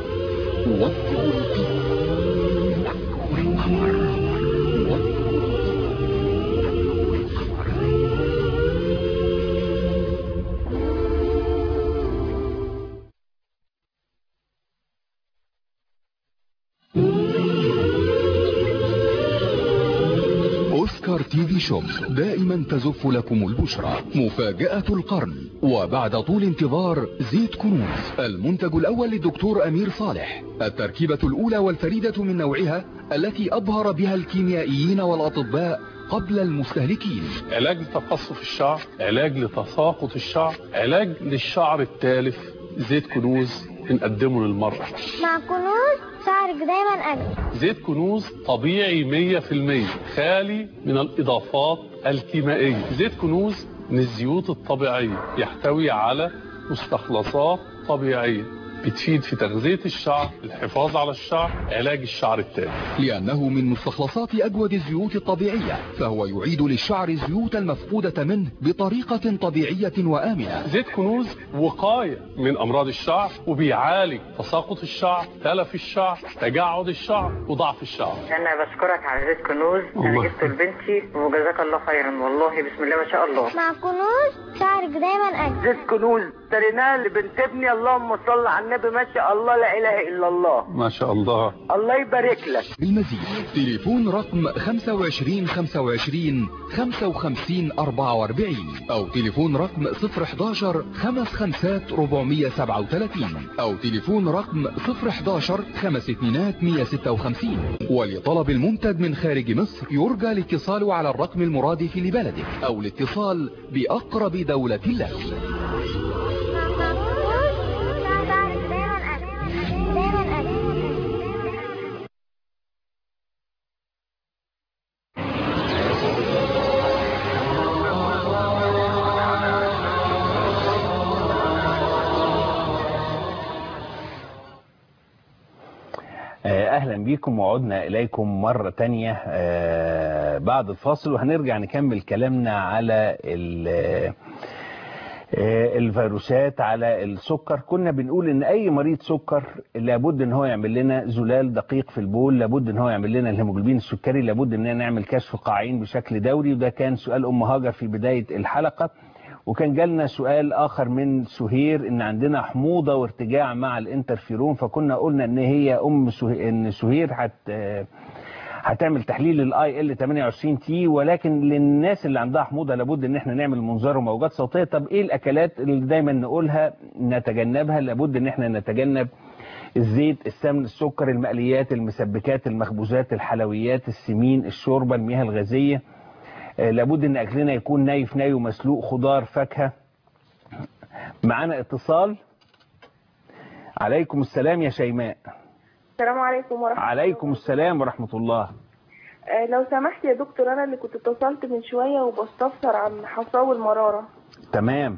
وجه القمر. أوسكار تي في شوب دائما تزف لكم البشرى. مفاجأة القرن وبعد طول انتظار زيت كنوز، المنتج الأول للدكتور أمير صالح، التركيبة الأولى والفريدة من نوعها التي أبهر بها الكيميائيين والأطباء قبل المستهلكين. علاج لتقصف الشعر، علاج لتساقط الشعر، علاج للشعر التالف. زيت كنوز بنقدمه للمرأة. مع كنوز شعرك دايما أجمل. زيت كنوز طبيعي مية في المية، خالي من الإضافات الكيميائية. زيت كنوز من الزيوت الطبيعية، يحتوي على مستخلصات طبيعية بتفيد في تغذية الشعر، الحفاظ على الشعر، علاج الشعر التالف. لأنه من مستخلصات أجود الزيوت الطبيعية، فهو يعيد للشعر الزيوت المفقودة منه بطريقة طبيعية وآمنة. زيت كنوز وقاية من أمراض الشعر، وبيعالج تساقط الشعر، تلف الشعر، تجعد الشعر، وضعف الشعر. أنا بشكرك على زيت كنوز، أنا جبته لبنتي وجزاك الله خيرا، والله بسم الله ما شاء الله. مع كنوز شعرك دايما أجمل. زيت كنوز اشتريناه لبنت ابني، اللهم صل على النبي، ما شاء الله لا اله الا الله. ما شاء الله. الله يبارك لك. بالمزيد تليفون رقم خمسة وعشرين خمسة وعشرين خمسة وخمسين أربعة وأربعين او تليفون رقم صفر حداشر خمس خمسات ربعمية سبعة وثلاثين او تليفون رقم صفر حداشر خمس اتنينات مية ستة وخمسين. ولطلب المنتج من خارج مصر يرجى الاتصال على الرقم المرادف لبلدك او الاتصال بأقرب دولة لك. أهلا بكم وعدنا إليكم مرة تانية بعد الفاصل، وهنرجع نكمل كلامنا على الفيروسات، على السكر. كنا بنقول ان اي مريض سكر لابد ان هو يعمل لنا زلال دقيق في البول، لابد ان هو يعمل لنا الهيموجلوبين السكري، لابد ان نعمل كشف قاعين بشكل دوري، وده كان سؤال ام هاجر في بداية الحلقة. وكان جالنا سؤال اخر من سهير ان عندنا حموضة وارتجاع مع الانترفيرون، فكنا قلنا ان هي ام سهير ان سهير هت هتعمل تحليل الاي ال ثمانية وعشرين تي، ولكن للناس اللي عندها حموضه لابد ان احنا نعمل منظار وموجات صوتيه. طب ايه الاكلات اللي دايما نقولها نتجنبها؟ لابد ان احنا نتجنب الزيت، السمن، السكر، المقليات، المسبكات، المخبوزات، الحلويات، السمين، الشوربه، المياه الغازيه. آه لابد ان اكلنا يكون نايف ناي ومسلوق، خضار، فاكهه. معانا اتصال. عليكم السلام يا شيماء. السلام عليكم ورحمة الله. عليكم السلام ورحمة الله. آه لو سمحت يا دكتور، أنا اللي كنت اتصلت من شوية وبستفسر عن حصاوي المرارة. تمام.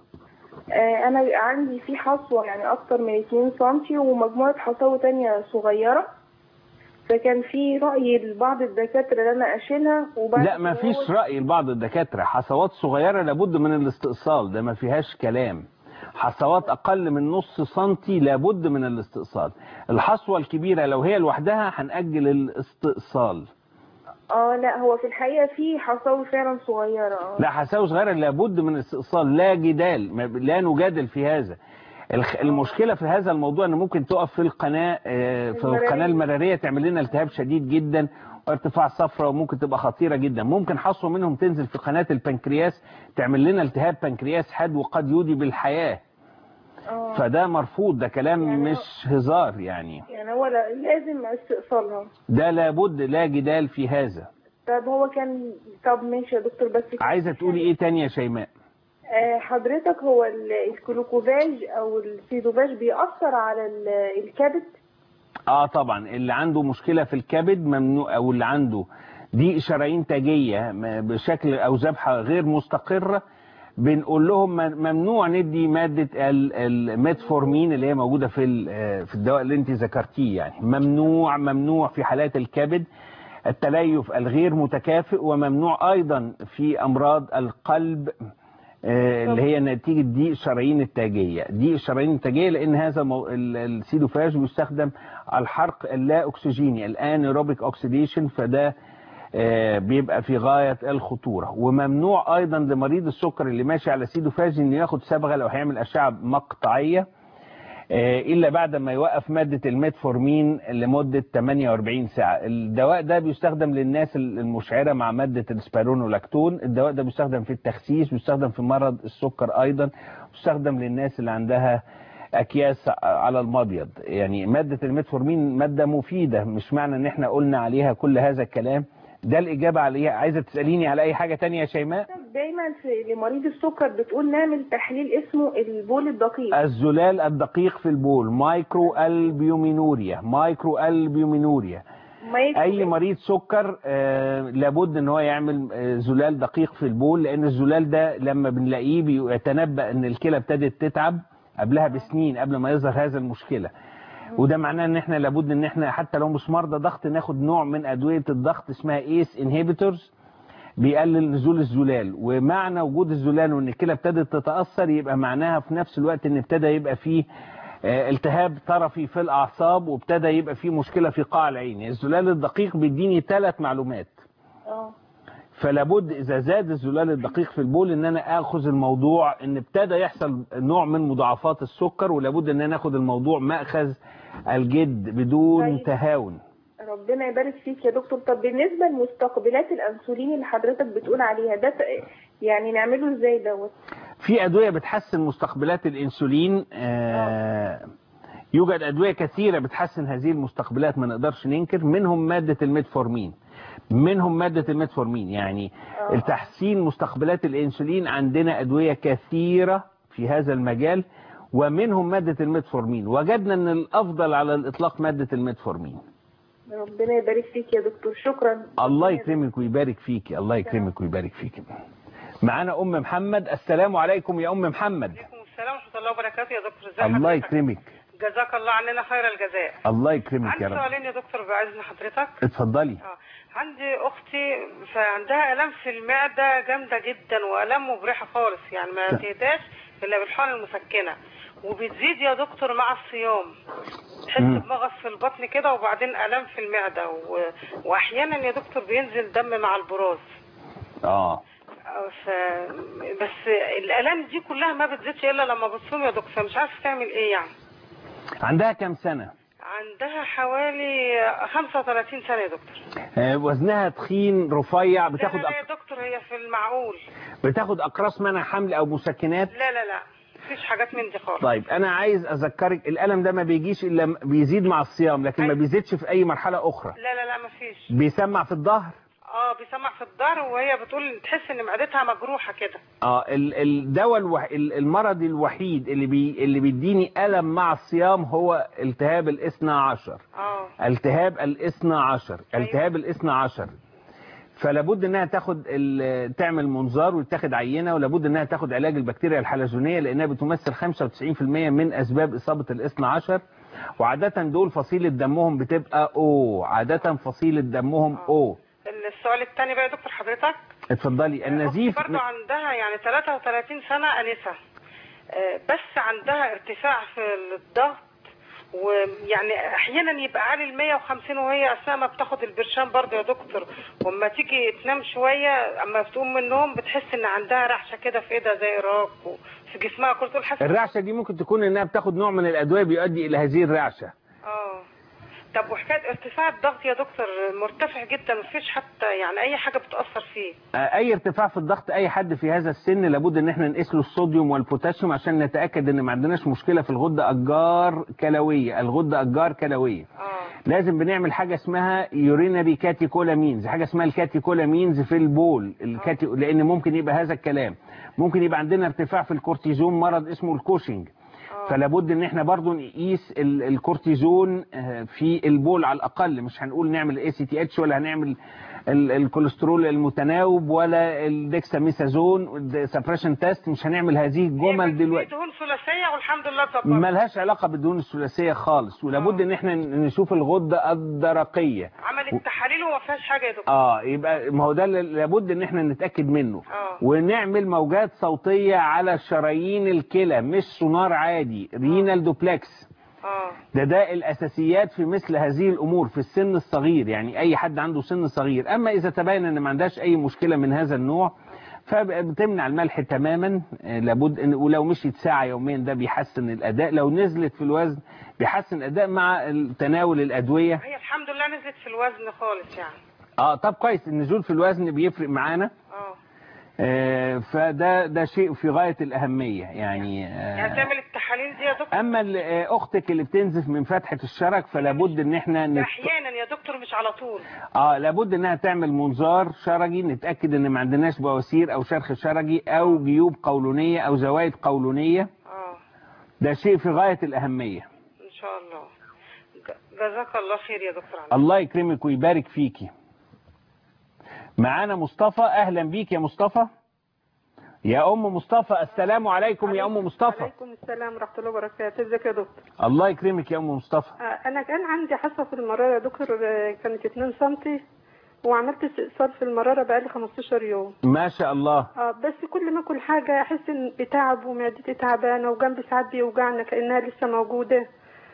آه أنا عندي في حصوة يعني أكتر من اتنين سنتي ومجموعة حصاوي تانية صغيرة، فكان في رأي لبعض الدكاترة ان انا اشيلها. وبعد لا ما فيش رأي لبعض الدكاترة. حصوات صغيرة لابد من الاستئصال، ده ما فيهاش كلام. حصوات اقل من نص سنتي لابد من الاستئصال. الحصوة الكبيرة لو هي لوحدها هنأجل الاستئصال. اه لا هو في الحقيقة في حصاوي فعلا صغيرة. اه لا حصاوي صغيرة لابد من الاستئصال، لا جدال، لا نجادل في هذا. المشكلة في هذا الموضوع ان ممكن تقف في القناة في القناة المرارية تعمل لنا التهاب شديد جدا وارتفاع صفرة، وممكن تبقى خطيرة جدا. ممكن حصوة منهم تنزل في قناة البنكرياس تعمل لنا التهاب بنكرياس حاد وقد يودي بالحياة. أوه. فده مرفوض، ده كلام يعني مش هزار يعني. يعني هو لازم استئصالها، ده لابد، لا جدال في هذا. طب هو كان طب ماشي يا دكتور. بس عايزة تقولي ايه تاني يا شيماء؟ حضرتك هو الكلوكوفاج او السيدوفاج بيأثر على الكبد؟ اه طبعا، اللي عنده مشكلة في الكبد ممنوع، او اللي عنده ضيق شرايين تاجية بشكل او ذبحة غير مستقرة، بنقول لهم ممنوع ندي مادة الميتفورمين اللي هي موجودة في في الدواء اللي انت ذكرتيه. يعني ممنوع ممنوع في حالات الكبد، التليف الغير متكافئ، وممنوع ايضا في امراض القلب اللي هي نتيجة ضيق الشرايين التاجية. ضيق الشرايين التاجية لأن هذا مو... السيدوفاج بيستخدم الحرق اللا أكسجيني، الانيروبيك أوكسيديشن، فده بيبقى في غاية الخطورة. وممنوع أيضا لمريض السكر اللي ماشي على سيدوفاج إنه ياخد صبغة لو هيعمل أشعة مقطعية إلا بعد ما يوقف مادة الميتفورمين لمدة ثمانية وأربعين ساعة. الدواء ده بيستخدم للناس المشعرة مع مادة السبيرونولاكتون. الدواء ده بيستخدم في التخسيس، بيستخدم في مرض السكر أيضا، بيستخدم للناس اللي عندها أكياس على المبيض. يعني مادة الميتفورمين مادة مفيدة، مش معنى ان احنا قلنا عليها كل هذا الكلام. ده الإجابة عليها. عايزة تسأليني على أي حاجة تانية يا شيماء؟ دايما في لمريض السكر بتقول نعمل تحليل اسمه البول الدقيق. الزلال الدقيق في البول، مايكرو البيومينوريا، مايكرو البيومينوريا. اي مريض سكر آه لابد ان هو يعمل آه زلال دقيق في البول، لان الزلال ده لما بنلاقيه بيتنبأ ان الكلى ابتدت تتعب قبلها بسنين قبل ما يظهر هذا المشكله. وده معناه ان احنا لابد ان احنا حتى لو مش مرضى ضغط ناخد نوع من ادويه الضغط اسمها ايس انهيبيتورز بيقلل نزول الزلال. ومعنى وجود الزلال وان الكلى ابتدت تتاثر يبقى معناها في نفس الوقت ان ابتدى يبقى فيه التهاب طرفي في الاعصاب وابتدى يبقى فيه مشكله في قاع العين. الزلال الدقيق بيديني ثلاث معلومات. اه فلابد اذا زاد الزلال الدقيق في البول ان انا اخذ الموضوع ان ابتدى يحصل نوع من مضاعفات السكر، ولابد ان انا اخذ الموضوع ماخذ الجد بدون تهاون. ربنا يبارك فيك يا دكتور. طب بالنسبه لمستقبلات الانسولين اللي حضرتك بتقول عليها ده يعني نعمله ازاي دوت؟ في ادويه بتحسن مستقبلات الانسولين. آه يوجد ادويه كثيره بتحسن هذه المستقبلات ما نقدرش ننكر، منهم ماده الميتفورمين منهم ماده الميتفورمين يعني أوه. التحسين مستقبلات الانسولين عندنا ادويه كثيره في هذا المجال، ومنهم ماده الميتفورمين. وجدنا ان الافضل على الاطلاق ماده الميتفورمين. ربنا يبارك فيك يا دكتور. شكرا. الله يكرمك ويبارك فيك. الله يكرمك ويبارك فيك. معانا ام محمد. السلام عليكم يا ام محمد. وعليكم السلام ورحمه الله وبركاته يا دكتور. ازي الله يكرمك. جزاك الله عننا خير الجزاء. الله يكرمك يا رب. عندي سؤالين يا دكتور باذن حضرتك. اتفضلي. اه عندي اختي فعندها الام في المعده جامده جدا والام مبرحه خالص، يعني ما تهداش الا بالحقن المسكنه، وبتزيد يا دكتور مع الصيام، تحس بمغص في البطن كده وبعدين الام في المعده و... واحيانا يا دكتور بينزل دم مع البراز. اه ف... بس الالام دي كلها ما بتزيدش الا لما بتصوم يا دكتور، فمش عارفه تعمل ايه يعني. عندها كام سنه؟ عندها حوالي خمسة وثلاثين سنه يا دكتور. آه وزنها تخين رفيع. بتاخد لا لا, لا يا دكتور هي في المعقول. بتاخد اقراص منع حمل او مسكنات؟ لا لا لا مفيش حاجات من دي خالص. طيب انا عايز اذكرك الالم ده ما بيجيش الا بيزيد مع الصيام، لكن ما بيزيدش في اي مرحله اخرى. لا لا لا مفيش. بيسمع في الظهر؟ اه بيسمع في الظهر، وهي بتقول تحس ان معدتها مجروحه كده. اه الدواء الوح... المرض الوحيد اللي بي... اللي بيديني الم مع الصيام هو التهاب الاثنى عشر. اه التهاب الاثنى عشر. أيوة. التهاب الاثنى عشر. فلابد انها تاخد ال... تعمل منظار وتاخد عينه، ولابد انها تاخد علاج البكتيريا الحلزونيه لانها بتمثل خمسة وتسعين في المية من اسباب اصابه الاثنى عشر، وعاده دول فصيله دمهم بتبقى او عاده فصيله دمهم أوه. او. السؤال الثاني بقى يا دكتور حضرتك. اتفضلي. النزيف برضه عندها يعني ثلاثة وثلاثين سنه انسه، بس عندها ارتفاع في الضغط، ويعني احيانا يبقى عالي ال مية وخمسين وهي اثناء ما بتاخد البرشام برضه يا دكتور، واما تيجي تنام شويه اما بتقوم من النوم بتحس ان عندها رعشه كده في ايدها زي راق وفي جسمها كل طول حاسه. الرعشه دي ممكن تكون انها بتاخد نوع من الادويه بيؤدي الى هذه الرعشه. اه طب وحكايه ارتفاع الضغط يا دكتور مرتفع جدا، مفيش حتى يعني اي حاجه بتاثر فيه؟ اي ارتفاع في الضغط اي حد في هذا السن لابد ان احنا نقيس له الصوديوم والبوتاسيوم عشان نتاكد ان ما عندناش مشكله في الغده الجار كلويه. الغده الجار كلويه اه لازم بنعمل حاجه اسمها يورينري كاتيكولامينز، حاجه اسمها الكاتيكولامينز في البول الكاتي... لان ممكن يبقى هذا الكلام، ممكن يبقى عندنا ارتفاع في الكورتيزون، مرض اسمه الكوشنج. فلابد ان احنا برضو نقيس الكورتيزون في البول على الاقل، مش هنقول نعمل اي سي تي اتش ولا هنعمل الكوليسترول المتناوب ولا الدكساميثازون سبريشن تيست، مش هنعمل هذه الجمل دلوقتي. دهون ثلاثيه والحمد لله ظبطت. مالهاش علاقه بالدهون الثلاثيه خالص، ولابد ان احنا نشوف الغده الدرقيه. عملت تحاليل وما فيهاش حاجه يا دكتور. اه يبقى ما هو ده لابد ان احنا نتاكد منه. أوه. ونعمل موجات صوتيه على شرايين الكلى، مش سونار عادي، رينال دوبلكس. اه ده ده الاساسيات في مثل هذه الامور في السن الصغير، يعني اي حد عنده سن صغير. اما اذا تبين ان ما عندهاش اي مشكله من هذا النوع فبتمنع الملح تماما. لابد ان ولو مشيت ساعه يوميا ده بيحسن الاداء، لو نزلت في الوزن بيحسن الاداء مع تناول الادويه. هي الحمد لله نزلت في الوزن خالص يعني. اه طب كويس، النزول في الوزن بيفرق معانا. اه آه فده ده شيء في غاية الأهمية يعني. آه يعني تعمل التحاليل التحاليل دي يا دكتور؟ اما اختك اللي بتنزف من فتحه الشرج فلا بد ان احنا نت... احيانا يا دكتور مش على طول. اه لابد انها تعمل منظار شرجي نتاكد ان ما عندناش بواسير او شرخ شرجي او جيوب قولونيه او زوائد قولونيه. اه ده شيء في غايه الاهميه. ان شاء الله. جزاك الله خير يا دكتور علي. الله يكرمك ويبارك فيكي. معانا مصطفى. اهلا بيك يا مصطفى. يا ام مصطفى السلام عليكم يا ام مصطفى. وعليكم السلام ورحمه الله وبركاته. ازيك يا دكتور؟ الله يكرمك يا ام مصطفى. انا كان عندي حصه في المراره يا دكتور، كانت اتنين سنتي وعملت استئصال في المراره بقالي خمستاشر يوم. ما شاء الله. اه بس كل ما اكل حاجه احس ان بتعب ومعدتي تعبانه وجنبي ساعات بيوجعنا كانها لسه موجوده.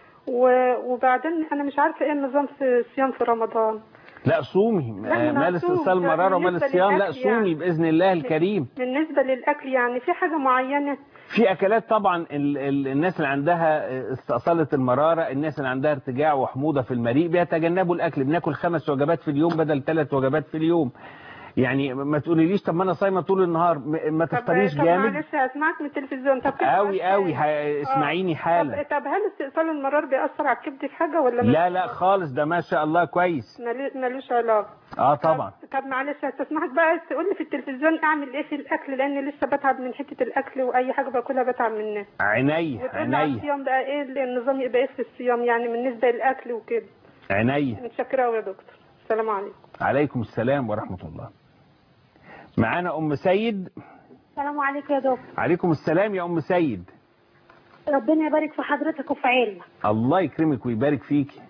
وبعدين انا مش عارفه ايه النظام في الصيام في رمضان. لا صومي. مال استئصال مراره ومال الصيام. لا صومي يعني. باذن الله الكريم. بالنسبه للاكل يعني في حاجه معينه؟ في اكلات طبعا ال ال الناس اللي عندها استئصالة المراره، الناس اللي عندها ارتجاع وحموضه في المريء بيتجنبوا الاكل. بناكل خمس وجبات في اليوم بدل ثلاث وجبات في اليوم. يعني ما تقوليليش طب ما انا صايمه طول النهار، ما تفطريش جامد. طب معلش اسمعك من التلفزيون. طب قوي قوي اسمعيني حالا. طب, طب هل استئصال المرار بيأثر على الكبد في حاجه ولا لا لا خالص، ده ما شاء الله كويس. ملوش علاقه. اه طبعا. طب, طب معلش هتسمحك بقى تقول لي في التلفزيون اعمل ايه في الاكل، لان لسه بتعب من حته الاكل واي حاجه باكلها بتعب منها. عينيا عينيا. الصيام بقى ايه النظام يبقى ايه في الصيام يعني بالنسبه للاكل وكده؟ عينيا. متشكره قوي يا دكتور. السلام عليكم. عليكم السلام ورحمه الله. معانا ام سيد. السلام عليكم يا دكتور. عليكم السلام يا ام سيد. ربنا يبارك في حضرتك وفي علمك. الله يكرمك ويبارك فيكي.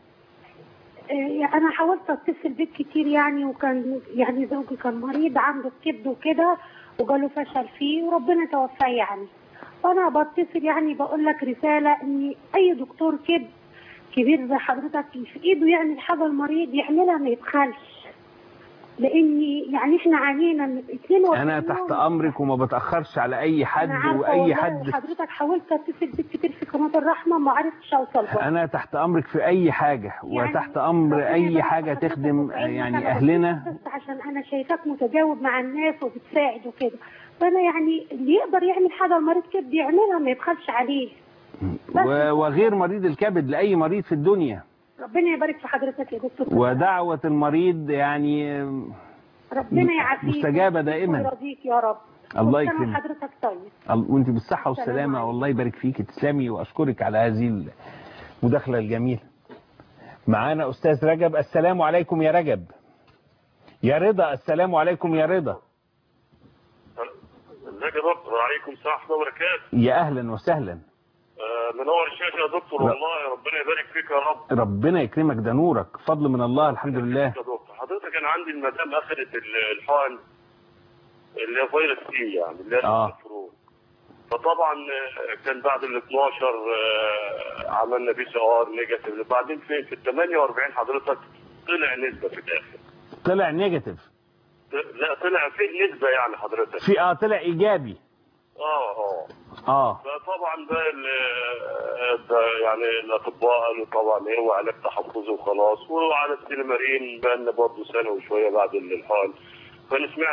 آه انا حاولت اتصل بيك كتير يعني، وكان يعني زوجي كان مريض عنده الكبد وكده وجاله فشل فيه وربنا توفاه يعني. فانا بتصل يعني بقول لك رساله ان اي دكتور كبد كبير زي حضرتك في ايده يعمل حاجه المريض يعملها ما يبخلش، لان يعني احنا عانينا من اثنين وعشرين انا تحت امرك وما بتاخرش على اي حد واي حد. حضرتك حاولت اتصل بيك كتير في قناه الرحمه ما عرفتش اوصل بقى. انا تحت امرك في اي حاجه يعني وتحت امر اي حاجه تخدم يعني اهلنا. بس عشان انا شايفاك متجاوب مع الناس وبتساعد وكده، فانا يعني اللي يقدر يعمل حاجه المريض كبد يعملها ما يبخلش عليه. وغير مريض الكبد لاي مريض في الدنيا. ربنا يبارك في حضرتك يا دكتور. ودعوه المريض يعني ربنا يعافيك مستجابه دائما ويرضيك يا رب. الله يكرمك. حضرتك طيب وانت بالصحه والسلامه والله يبارك فيك. تسلمي واشكرك على هذه المداخله الجميله. معانا استاذ رجب. السلام عليكم يا رجب. يا رضا السلام عليكم يا رضا. ازيك يا دكتور؟ وعليكم السلام ورحمه الله وبركاته. يا اهلا وسهلا. آه منور الشاشه يا دكتور والله ربنا يبارك فيك يا رب. ربنا يكرمك ده نورك فضل من الله الحمد لله. يا دكتور حضرتك انا عندي المدام اخذت الحقن اللي هي فيروس سي يعني اللي هي اه فطبعا كان بعد ال اتناشر عملنا بي سي ار نيجاتيف، بعدين فين في ال تمانية واربعين حضرتك طلع نسبه في الاخر. طلع نيجاتيف؟ لا طلع فيه نسبه يعني حضرتك. في اه طلع ايجابي. اه اه اه فطبعا بقى يعني الاطباء قالوا طبعا ايه هو علاج تحفظي وخلاص، وعلى السيلمارين بقى لنا برضه سنه وشويه بعد الحقن. فانا سمعت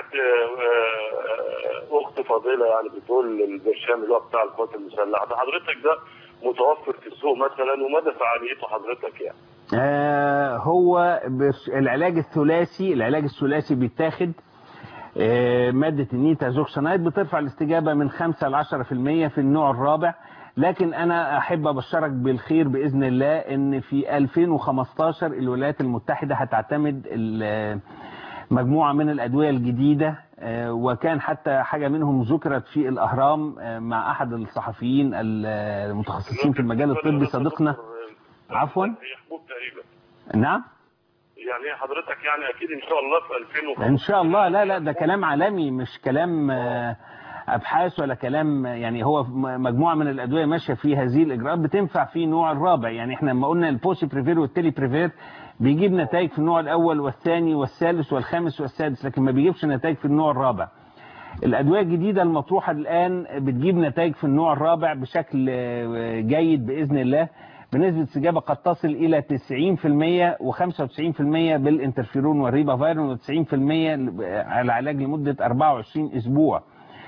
اخت فاضله يعني بتقول البرشام اللي هو بتاع القوات المسلحه ده حضرتك ده متوفر في السوق مثلا ومدى فعاليته حضرتك يعني؟ آه هو العلاج الثلاثي العلاج الثلاثي بيتاخد آه ماده النيتازوكسانايد بترفع الاستجابه من خمسة ل عشرة في المية في النوع الرابع. لكن انا احب ابشرك بالخير باذن الله ان في ألفين وخمستاشر الولايات المتحده هتعتمد مجموعة من الأدوية الجديدة وكان حتى حاجة منهم ذكرت في الأهرام مع أحد الصحفيين المتخصصين في المجال الطبي صديقنا. عفوا نعم يعني حضرتك يعني أكيد إن شاء الله في ألفين وخمسة إن شاء الله. لا لا ده كلام عالمي مش كلام أبحاث ولا كلام يعني. هو مجموعة من الأدوية ماشية في هذه الإجراءات بتنفع في النوع الرابع. يعني إحنا لما قلنا البوسي بريفير والتيلي بريفير بيجيب نتائج في النوع الأول والثاني والثالث والخامس والسادس، لكن ما بيجيبش نتائج في النوع الرابع. الأدوية الجديدة المطروحة الآن بتجيب نتائج في النوع الرابع بشكل جيد بإذن الله بنسبة استجابة قد تصل إلى تسعين في المية وخمسة وتسعين في المية بالانترفيرون والريبافيرون وتسعين في المية على علاج لمدة أربعة وعشرين أسبوع.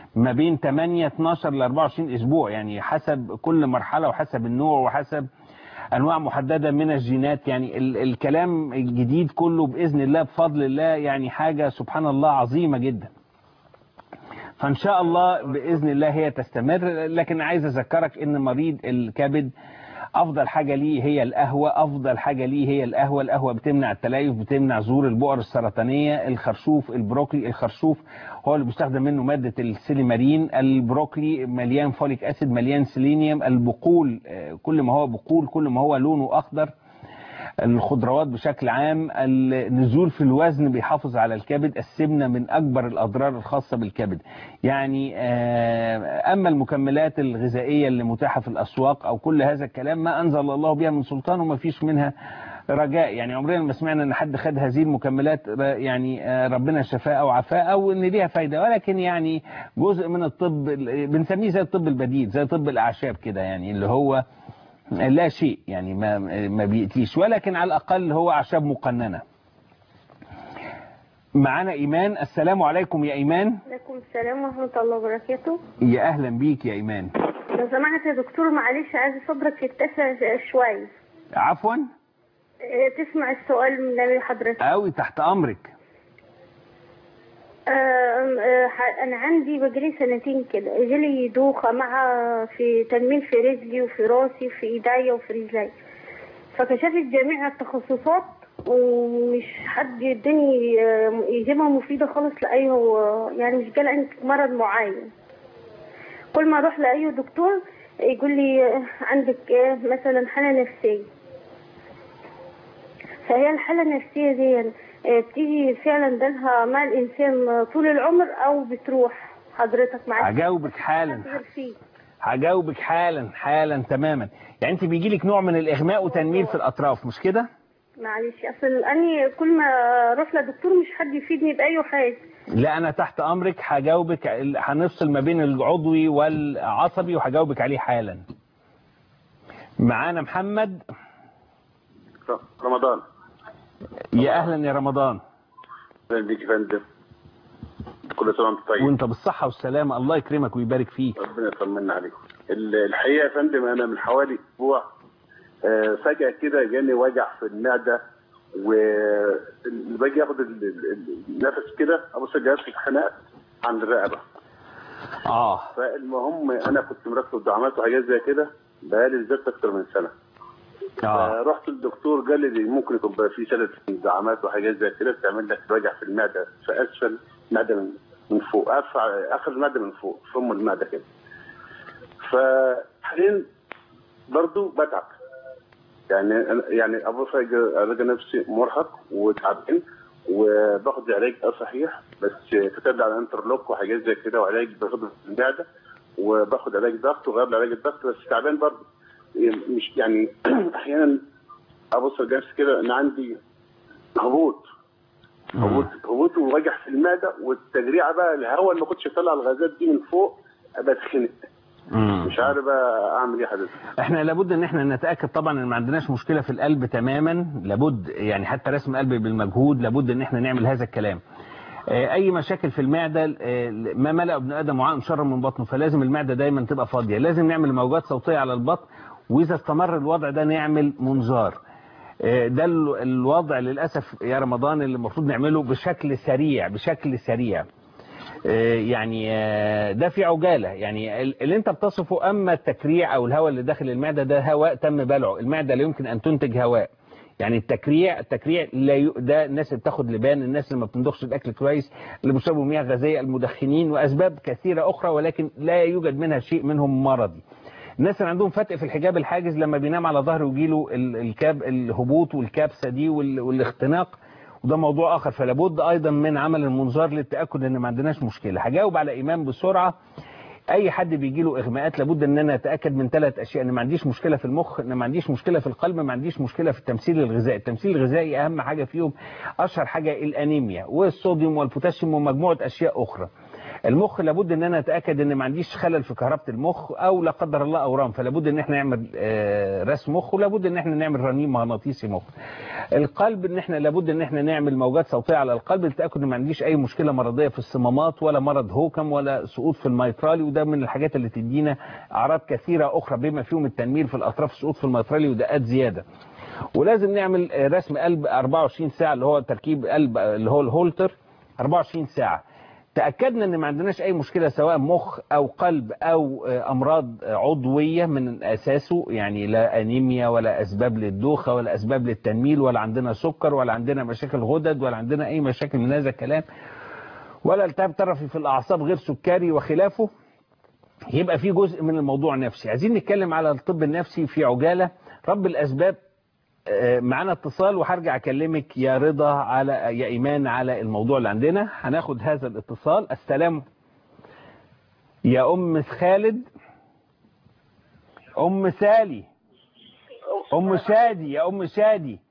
ما بين ثمانية اتناشر ل أربعة وعشرين اسبوع، يعني حسب كل مرحله وحسب النوع وحسب انواع محدده من الجينات. يعني ال الكلام الجديد كله باذن الله بفضل الله يعني حاجه سبحان الله عظيمه جدا. فان شاء الله باذن الله هي تستمر. لكن عايز اذكرك ان مريض الكبد افضل حاجه ليه هي القهوه، افضل حاجه ليه هي القهوه. القهوه بتمنع التليف، بتمنع ظهور البؤر السرطانيه. الخرشوف، البروكلي، الخرشوف هو اللي بيستخدم منه ماده السيليمارين. البروكلي مليان فوليك اسيد، مليان سيلينيوم. البقول كل ما هو بقول كل ما هو لونه اخضر. الخضروات بشكل عام. النزول في الوزن بيحافظ على الكبد. السمنه من اكبر الاضرار الخاصه بالكبد. يعني اما المكملات الغذائيه اللي متاحه في الاسواق او كل هذا الكلام ما انزل الله بها من سلطان وما فيش منها رجاء. يعني عمرنا ما سمعنا ان حد خد هذه المكملات يعني ربنا شفاه او عافاه او ان ليها فايده، ولكن يعني جزء من الطب بنسميه زي الطب البديل، زي طب الاعشاب كده، يعني اللي هو لا شيء يعني ما ما بيأتيش، ولكن على الأقل هو أعشاب مقننة. معانا إيمان. السلام عليكم يا إيمان. عليكم السلام ورحمة الله وبركاته. يا أهلا بيك يا إيمان. لو سمحت يا دكتور معلش عايز صدرك يتسع شوية. عفوا. تسمع السؤال من حضرتك. أوي تحت أمرك. انا عندي بقالي سنتين كده جالي دوخه مع في تنميل في رجلي وفي راسي وفي ايديا وفي رجلي، فكشفت جميع التخصصات ومش حد يديني اجابه مفيده خالص لاي يعني مش جالي عندي مرض معين. كل ما اروح لاي دكتور يقول لي عندك مثلا حاله نفسيه، فهي الحاله النفسيه دي بتيجي فعلا دلها مع الانسان طول العمر او بتروح؟ حضرتك معاك؟ هجاوبك حالا هجاوبك حالا حالا تماما. يعني انت بيجي لك نوع من الاغماء وتنميل في الاطراف مش كده؟ معلش اصل اني كل ما اروح لدكتور مش حد يفيدني باي حاجه. لا انا تحت امرك هجاوبك، هنفصل ما بين العضوي والعصبي وهجاوبك عليه حالا. معانا محمد. رمضان. يا اهلا يا رمضان. اهلا بيك يا فندم. كل سنه وانت طيب. وانت بالصحه والسلامه، الله يكرمك ويبارك فيك. ربنا يطمنا عليكم. الحقيقه يا فندم انا من حوالي اسبوع فجاه كده جاني وجع في المعده، وباجي اخد النفس كده ابص جهاز الحناء عند الرقبه. اه فالمهم انا كنت مركب دعامات وحاجات زي كده بقالي بالذات اكتر من سنه. اه رحت للدكتور قال لي ممكن يكون بقى في شلل في الدعامات وحاجات زي كده بتعمل لك وجع في المعده في اسفل المعده من, من فوق، اخر المعده من فوق فم المعده كده. فحاليا برضه بتعب يعني يعني ابص الاقي نفسي مرهق وتعبان وباخد علاج صحيح، بس كتب لي على انترلوك وحاجات زي كده وعلاج باخده في المعده وباخد علاج ضغط وغير علاج الضغط، بس تعبان برضه مش يعني احيانا ابص لنفسي كده ان عندي هبوط هبوط هبوط ووجع في المعده، والتجريعه بقى الهواء اللي ما كنتش اطلع الغازات دي من فوق بتخنق. مش عارف بقى اعمل ايه يا حضرتك. احنا لابد ان احنا نتاكد طبعا ان ما عندناش مشكله في القلب تماما، لابد يعني حتى رسم قلب بالمجهود لابد ان احنا نعمل هذا الكلام. اي مشاكل في المعده ما ملأ ابن ادم وعاء شرا من بطنه، فلازم المعده دايما تبقى فاضيه، لازم نعمل موجات صوتيه على البطن، واذا استمر الوضع ده نعمل منظار. ده الوضع للاسف يا رمضان اللي المفروض نعمله بشكل سريع بشكل سريع. يعني ده في عجاله، يعني اللي انت بتصفه. اما التكريع او الهواء اللي داخل المعده ده هواء تم بلعه، المعده لا يمكن ان تنتج هواء. يعني التكريع التكريع لا ي... ده الناس اللي بتاخد لبان، الناس اللي ما بتندخش الاكل كويس، اللي بيشربوا مياه غازيه، المدخنين، واسباب كثيره اخرى، ولكن لا يوجد منها شيء منهم مرضي. الناس اللي عندهم فتق في الحجاب الحاجز لما بينام على ظهره ويجيله الكاب الهبوط والكبسه دي والاختناق، وده موضوع اخر، فلا بد ايضا من عمل المنظار للتاكد ان ما عندناش مشكله. هجاوب على ايمان بسرعه. اي حد بيجي له اغماءات لابد ان انا اتاكد من ثلاث اشياء: ان ما عنديش مشكله في المخ، ان ما عنديش مشكله في القلب، ما عنديش مشكله في التمثيل الغذائي. التمثيل الغذائي اهم حاجه فيهم، اشهر حاجه الانيميا والصوديوم والبوتاسيوم ومجموعه اشياء اخرى. المخ لابد ان انا اتاكد ان ما عنديش خلل في كهربة المخ او لا قدر الله اورام، فلابد ان احنا نعمل رسم مخ، ولابد ان احنا نعمل رنين مغناطيسي مخ. القلب ان احنا لابد ان احنا نعمل موجات صوتيه على القلب للتاكد ان ما عنديش اي مشكله مرضيه في الصمامات ولا مرض هوكم ولا سقوط في الميترالي، وده من الحاجات اللي تدينا اعراض كثيره اخرى بما فيهم التنميل في الاطراف، سقوط في الميترالي ودقات زياده. ولازم نعمل رسم قلب أربعة وعشرين ساعه اللي هو تركيب قلب اللي هو الهولتر أربعة وعشرين ساعه. تأكدنا ان ما عندناش اي مشكلة سواء مخ او قلب او امراض عضوية من اساسه، يعني لا انيميا ولا اسباب للدوخة ولا اسباب للتنميل ولا عندنا سكر ولا عندنا مشاكل غدد ولا عندنا اي مشاكل من هذا الكلام ولا التهاب طرفي في الاعصاب غير سكري وخلافه، يبقى في جزء من الموضوع نفسي. عايزين نتكلم على الطب النفسي في عجالة. رب الاسباب معانا اتصال وهرجع اكلمك يا رضا على يا ايمان على الموضوع اللي عندنا. هناخد هذا الاتصال. السلام يا ام خالد، ام سالي، ام شادي، يا ام شادي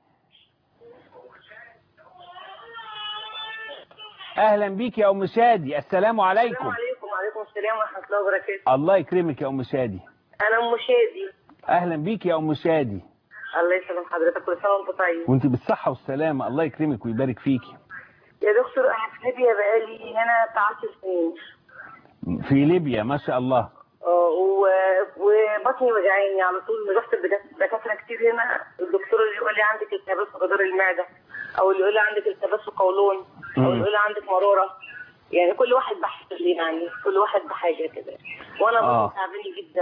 اهلا بيك يا ام شادي. السلام عليكم. السلام عليكم. وعليكم السلام ورحمه الله وبركاته. الله يكرمك يا ام شادي. انا ام شادي. اهلا بيك يا ام شادي. الله يسلم حضرتك، كل سنه وانت طيب. وانت بالصحه والسلامه، الله يكرمك ويبارك فيكي. يا دكتور انا في ليبيا بقالي هنا بتاع عشر سنين. في ليبيا ما شاء الله. اه وبطني وجعاني على طول، رحت لدكاتره كتير هنا، الدكتور اللي يقول لي عندك التهاب في جدار المعده، او اللي يقول لي عندك التهاب في قولون، او اللي يقول لي عندك مراره، يعني كل واحد بحث لي، يعني كل واحد بحاجه كده، وانا بطني آه. تعبانه جدا.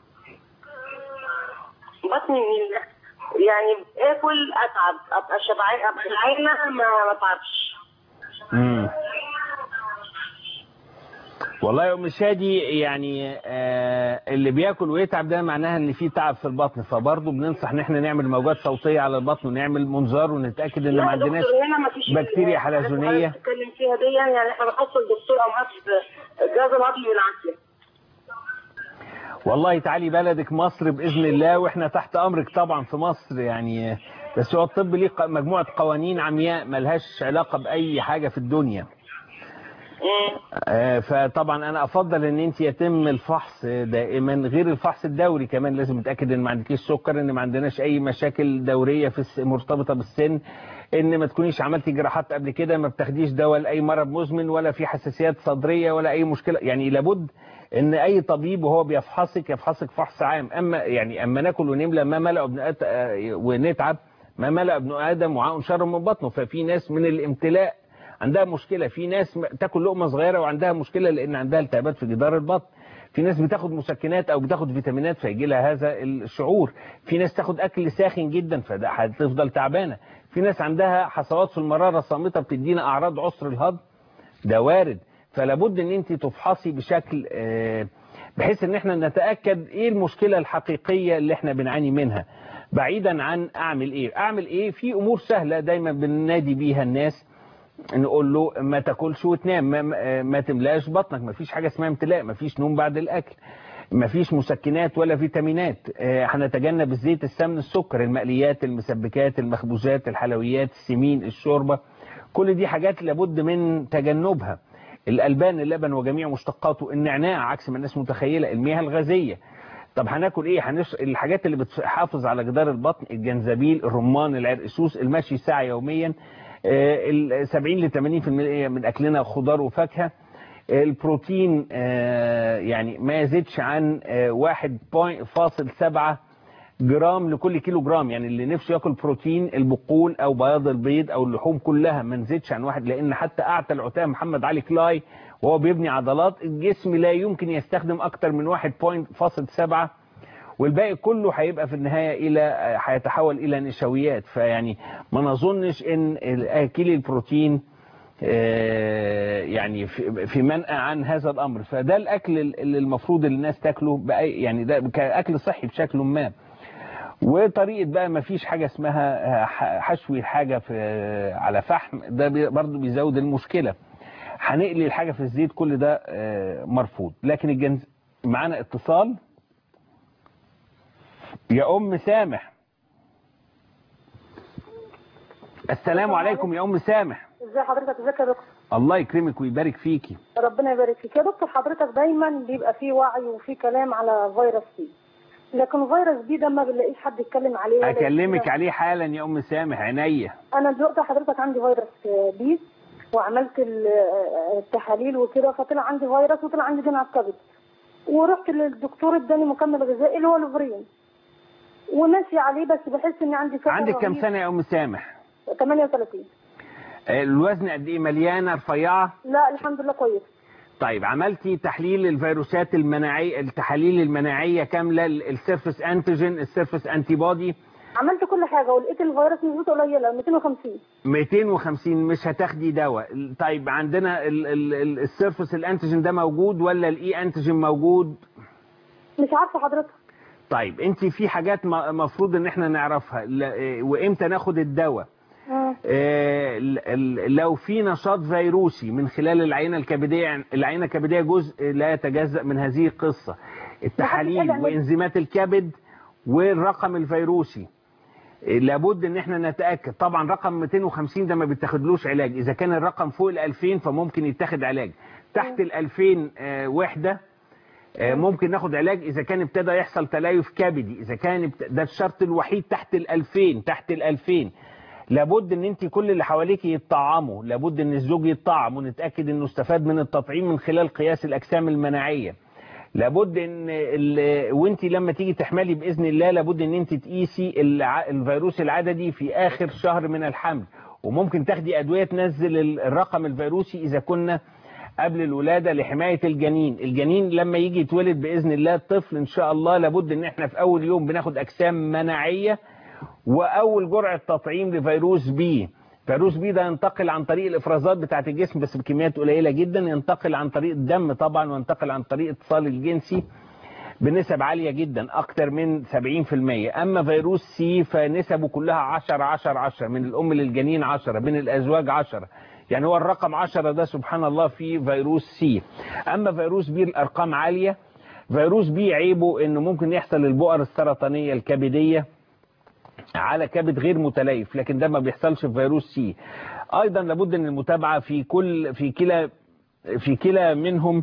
بطني يعني اكل اتعب، ابقى شبعانه ابقى جعانه ما اتعبش. امم والله يا ام شادي يعني آه اللي بياكل ويتعب ده معناها ان في تعب في البطن، فبرضه بننصح ان احنا نعمل موجات صوتيه على البطن ونعمل منظار ونتاكد ان ما عندناش بكتيريا حلزونيه. بتتكلم فيها دي يعني احنا بنحط الدكتور امراض الجهاز الهضمي بالعافيه. والله تعالي بلدك مصر بإذن الله واحنا تحت أمرك طبعا في مصر يعني، بس هو الطب ليه مجموعة قوانين عمياء ملهاش علاقة بأي حاجة في الدنيا. آه فطبعا أنا أفضل إن أنت يتم الفحص دائما، غير الفحص الدوري كمان لازم نتأكد إن ما عندكيش سكر، إن ما عندناش أي مشاكل دورية في مرتبطة بالسن، إن ما تكونيش عملتي جراحات قبل كده، ما بتاخديش دواء لأي مرض مزمن ولا في حساسيات صدرية ولا أي مشكلة، يعني لابد ان اي طبيب وهو بيفحصك يفحصك فحص عام. اما يعني اما ناكل ونملى ما ملأ ابن آدم ونتعب ما ملأ ابن ادم وعاء شر من بطنه، ففي ناس من الامتلاء عندها مشكله، في ناس تاكل لقمه صغيره وعندها مشكله لان عندها التهابات في جدار البطن، في ناس بتاخد مسكنات او بتاخد فيتامينات فيجي لها هذا الشعور، في ناس تاخد اكل ساخن جدا فده هتفضل تعبانه، في ناس عندها حصوات في المراره صامته بتدينا اعراض عسر الهضم، ده وارد. فلابد ان انت تفحصي بشكل بحيث ان احنا نتأكد ايه المشكلة الحقيقية اللي احنا بنعاني منها، بعيدا عن اعمل ايه اعمل ايه في امور سهلة دايما بننادي بيها الناس، نقول له ما تاكلش وتنام، ما, ما تملاش بطنك، ما فيش حاجة اسمها امتلاء، ما فيش نوم بعد الاكل، ما فيش مسكنات ولا فيتامينات، هنتجنب الزيت، السمن، السكر، المقليات، المسبكات، المخبوزات، الحلويات، السمين، الشوربة، كل دي حاجات لابد من تجنبها. الألبان، اللبن وجميع مشتقاته، النعناع عكس ما الناس متخيلة، المياه الغازية. طب هناكل ايه؟ هنش... الحاجات اللي بتحافظ على جدار البطن، الجنزبيل، الرمان، العرقسوس، المشي ساعة يوميا، ال سبعين ل ثمانين بالمئة من أكلنا خضار وفاكهة، البروتين يعني ما يزيدش عن واحد فاصل سبعة جرام لكل كيلو جرام، يعني اللي نفسه ياكل بروتين البقول او بياض البيض او اللحوم كلها ما نزيدش عن واحد، لان حتى اعتى العتاه محمد علي كلاي وهو بيبني عضلات الجسم لا يمكن يستخدم اكتر من واحد فاصل سبعة، والباقي كله هيبقى في النهايه الى هيتحول الى نشويات. فيعني ما نظنش ان اكل البروتين يعني في منأى عن هذا الامر، فده الاكل اللي المفروض الناس تاكله يعني ده كاكل صحي بشكل ما. وطريقة بقى ما فيش حاجة اسمها حشوي الحاجة في على فحم، ده برضو بيزود المشكلة، هنقلي الحاجة في الزيت، كل ده مرفوض. لكن الجنز معانا اتصال. يا ام سامح، السلام عليكم يا ام سامح. ازي حضرتك؟ ازيك يا دكتور؟ الله يكرمك ويبارك فيكي. ربنا يبارك فيك يا دكتور. حضرتك دايما بيبقى فيه وعي وفيه كلام على فيروس سي، لكن فيروس بي ده ما بنلاقيش حد يتكلم عليه. اكلمك عليه حالا يا ام سامح عينيا. انا دلوقتي حضرتك عندي فيروس بي وعملت التحاليل وكده، فطلع عندي فيروس وطلع عندي جنع الكبد، ورحت للدكتور اداني مكمل غذائي اللي هو لوفرين وماشي عليه، بس بحس ان عندي سكر. عندك كام سنه يا ام سامح؟ ثمانية وثلاثين. الوزن قد ايه؟ مليانه رفيعه؟ لا الحمد لله كويس. طيب عملتي تحليل الفيروسات المناعيه، التحاليل المناعيه كامله، السيرفس انتيجين، السيرفس انتي بودي؟ عملت كل حاجه ولقيت الفيروس نسبته قليله مئتين وخمسين. مئتين وخمسين مش هتاخدي دواء. طيب عندنا السيرفس الانتيجين ده موجود ولا الاي انتيجين موجود؟ مش عارفه حضرتك. طيب انت في حاجات مفروض ان احنا نعرفها، وامتى ناخد الدواء. آه لو في نشاط فيروسي من خلال العينه الكبديه، العينه الكبديه جزء لا يتجزأ من هذه القصه، التحاليل وانزيمات الكبد والرقم الفيروسي لابد ان احنا نتاكد. طبعا رقم مئتين وخمسين ده ما بيتاخدلوش علاج، اذا كان الرقم فوق ال ألفين فممكن يتاخد علاج، تحت ال ألفين آه وحده آه ممكن ناخد علاج اذا كان ابتدى يحصل تليف كبدي، اذا كان ابت... ده الشرط الوحيد تحت ال ألفين. تحت ال ألفين لابد ان انت كل اللي حواليك يتطعموا، لابد ان الزوج يتطعم ونتاكد انه استفاد من التطعيم من خلال قياس الاجسام المناعيه. لابد ان وانت لما تيجي تحملي باذن الله لابد ان انت تقيسي الفيروس العددي في اخر شهر من الحمل، وممكن تاخدي ادويه تنزل الرقم الفيروسي اذا كنا قبل الولاده لحمايه الجنين. الجنين لما يجي يتولد باذن الله الطفل ان شاء الله لابد ان احنا في اول يوم بناخد اجسام مناعيه واول جرعه تطعيم لفيروس بي. فيروس بي ده ينتقل عن طريق الافرازات بتاعه الجسم بس بكميات قليله جدا، ينتقل عن طريق الدم طبعا، وينتقل عن طريق اتصال الجنسي بنسب عاليه جدا اكتر من سبعين في المية. اما فيروس سي فنسبه كلها عشرة عشرة عشرة، من الام للجنين عشرة، بين الازواج عشرة، يعني هو الرقم عشرة ده سبحان الله في فيروس سي. اما فيروس بي الارقام عاليه. فيروس بي عيبه انه ممكن يحصل البؤر السرطانيه الكبديه على كبد غير متليف، لكن ده ما بيحصلش في فيروس سي. ايضا لابد ان المتابعه في كل في كلا في كلا منهم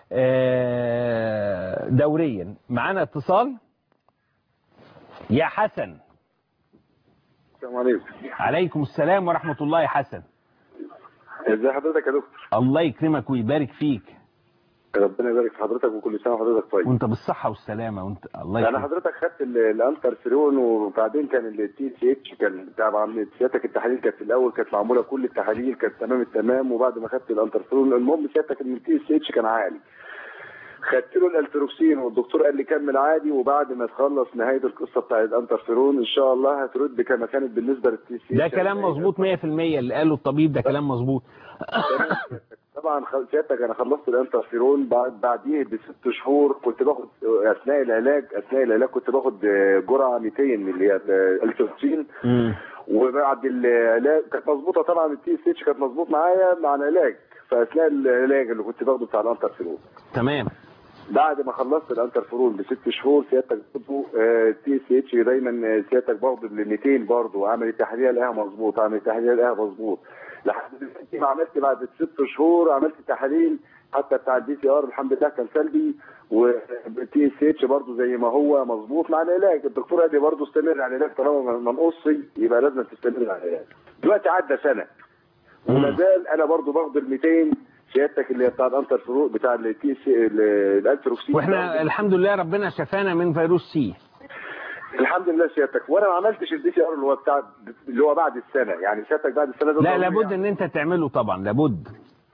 دوريا. معانا اتصال يا حسن. السلام عليكم. عليكم السلام ورحمه الله يا حسن. ازي حضرتك يا دكتور؟ الله يكرمك ويبارك فيك. ربنا يبارك في حضرتك وكل سنه وحضرتك طيب. وانت بالصحه والسلامه وانت الله يكرمك. انا حضرتك خدت الانترفيرون وبعدين كان التي سي اتش كان طبعا سيادتك التحاليل كانت في الاول كانت معموله كل التحاليل كانت تمام التمام، وبعد ما خدت الانترفيرون المهم سيادتك ان التي سي اتش كان عالي. خدت له الالتروكسين والدكتور قال لي كمل عادي، وبعد ما تخلص نهايه القصه بتاعت الانترفيرون ان شاء الله هترد كما كانت بالنسبه للتي سي. ده كلام مظبوط مية في المية اللي قاله الطبيب، ده كلام مظبوط. طبعا سيادتك انا خلصت الانترفيرون بعد بعديه بست شهور كنت باخد اثناء العلاج اثناء العلاج كنت باخد جرعه مئتين اللي هي الالتروكسين، وبعد العلاج كانت مظبوطه طبعا التي سي اتش كانت مظبوط معايا مع العلاج، فاثناء العلاج اللي كنت باخده بتاع الانترفيرون. تمام. بعد ما خلصت الانترفيرون بست شهور سيادتك برضه تي سي اتش دايما سيادتك باخده ل مئتين برضه، عامل التحليل الاقيها مظبوط، عامل التحليل الاقيها مظبوط لحد دلوقتي ما عملت بعد ست شهور عملت تحاليل حتى بتاع الدي سي ار الحمد لله كان سلبي، والتي سي اتش برضه زي ما هو مظبوط مع العلاج. الدكتور قال لي برضه استمر على العلاج طالما ما نقصي يبقى لازم تستمر على العلاج. دلوقتي عدى سنه وما زال انا برضه باخد ال مئتين سيادتك اللي بتاع الانترفيرون بتاع التي سي الالتروكسين، واحنا الحمد لله ربنا شفانا من فيروس سي الحمد لله سيادتك. وانا ما عملتش الدي سي ار اللي هو بتاع اللي هو بعد السنه، يعني سيادتك بعد السنه ده لا لابد ان انت تعمله طبعا لابد.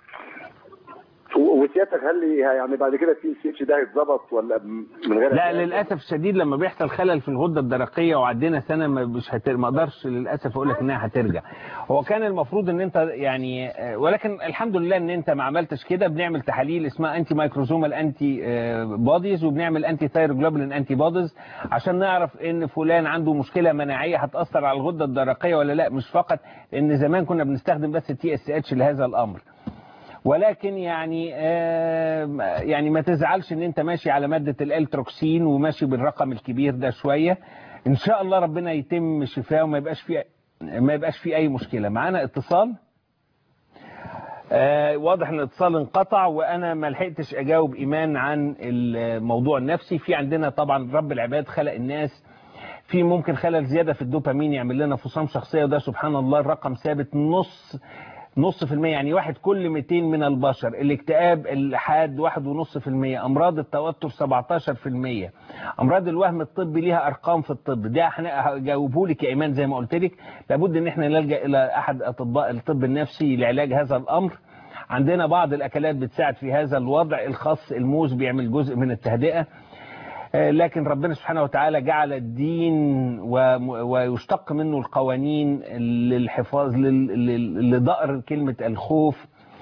وسيادتك هل لي يعني بعد كده التي سي اتش ده هيتظبط ولا من غير؟ لا للاسف الشديد لما بيحصل خلل في الغده الدرقيه وعدينا سنه مش هتر... ما اقدرش للاسف اقول لك انها هترجع. هو كان المفروض ان انت يعني ولكن الحمد لله ان انت ما عملتش كده. بنعمل تحاليل اسمها انتي مايكروزومال انتي بوديز وبنعمل انتي ثايروجلوبولين انتي بوديز عشان نعرف ان فلان عنده مشكله مناعيه هتاثر على الغده الدرقيه ولا لا، مش فقط ان زمان كنا بنستخدم بس تي اس اتش لهذا الامر. ولكن يعني آه يعني ما تزعلش ان انت ماشي على مادة الالتروكسين وماشي بالرقم الكبير ده شوية، ان شاء الله ربنا يتم شفاه وما يبقاش فيه ما يبقاش فيه اي مشكلة. معانا اتصال آه واضح ان الاتصال انقطع وانا ما لحقتش اجاوب ايمان عن الموضوع النفسي. في عندنا طبعا رب العباد خلق الناس في ممكن خلل زياده في الدوبامين يعمل لنا فصام شخصيه، وده سبحان الله الرقم ثابت نص نص في المية، يعني واحد كل مئتين من البشر. الاكتئاب الحاد واحد ونص في المية، امراض التوتر سبعتاشر في المية، امراض الوهم الطبي ليها ارقام في الطب. ده هجاوبه لك يا ايمان زي ما قلت لك، لابد ان احنا نلجا الى احد اطباء الطب النفسي لعلاج هذا الامر. عندنا بعض الاكلات بتساعد في هذا الوضع، الخاص الموز بيعمل جزء من التهدئه، لكن ربنا سبحانه وتعالى جعل الدين ويشتق منه القوانين للحفاظ لضأر كلمة الخوف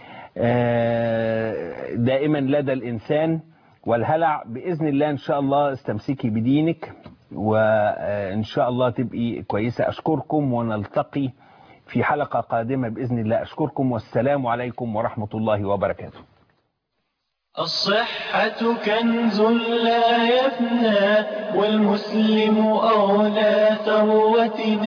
دائما لدى الإنسان والهلع. بإذن الله إن شاء الله استمسكي بدينك وإن شاء الله تبقي كويسة. أشكركم ونلتقي في حلقة قادمة بإذن الله. أشكركم والسلام عليكم ورحمة الله وبركاته. الصحة كنز لا يفنى والمسلم أولى ثروة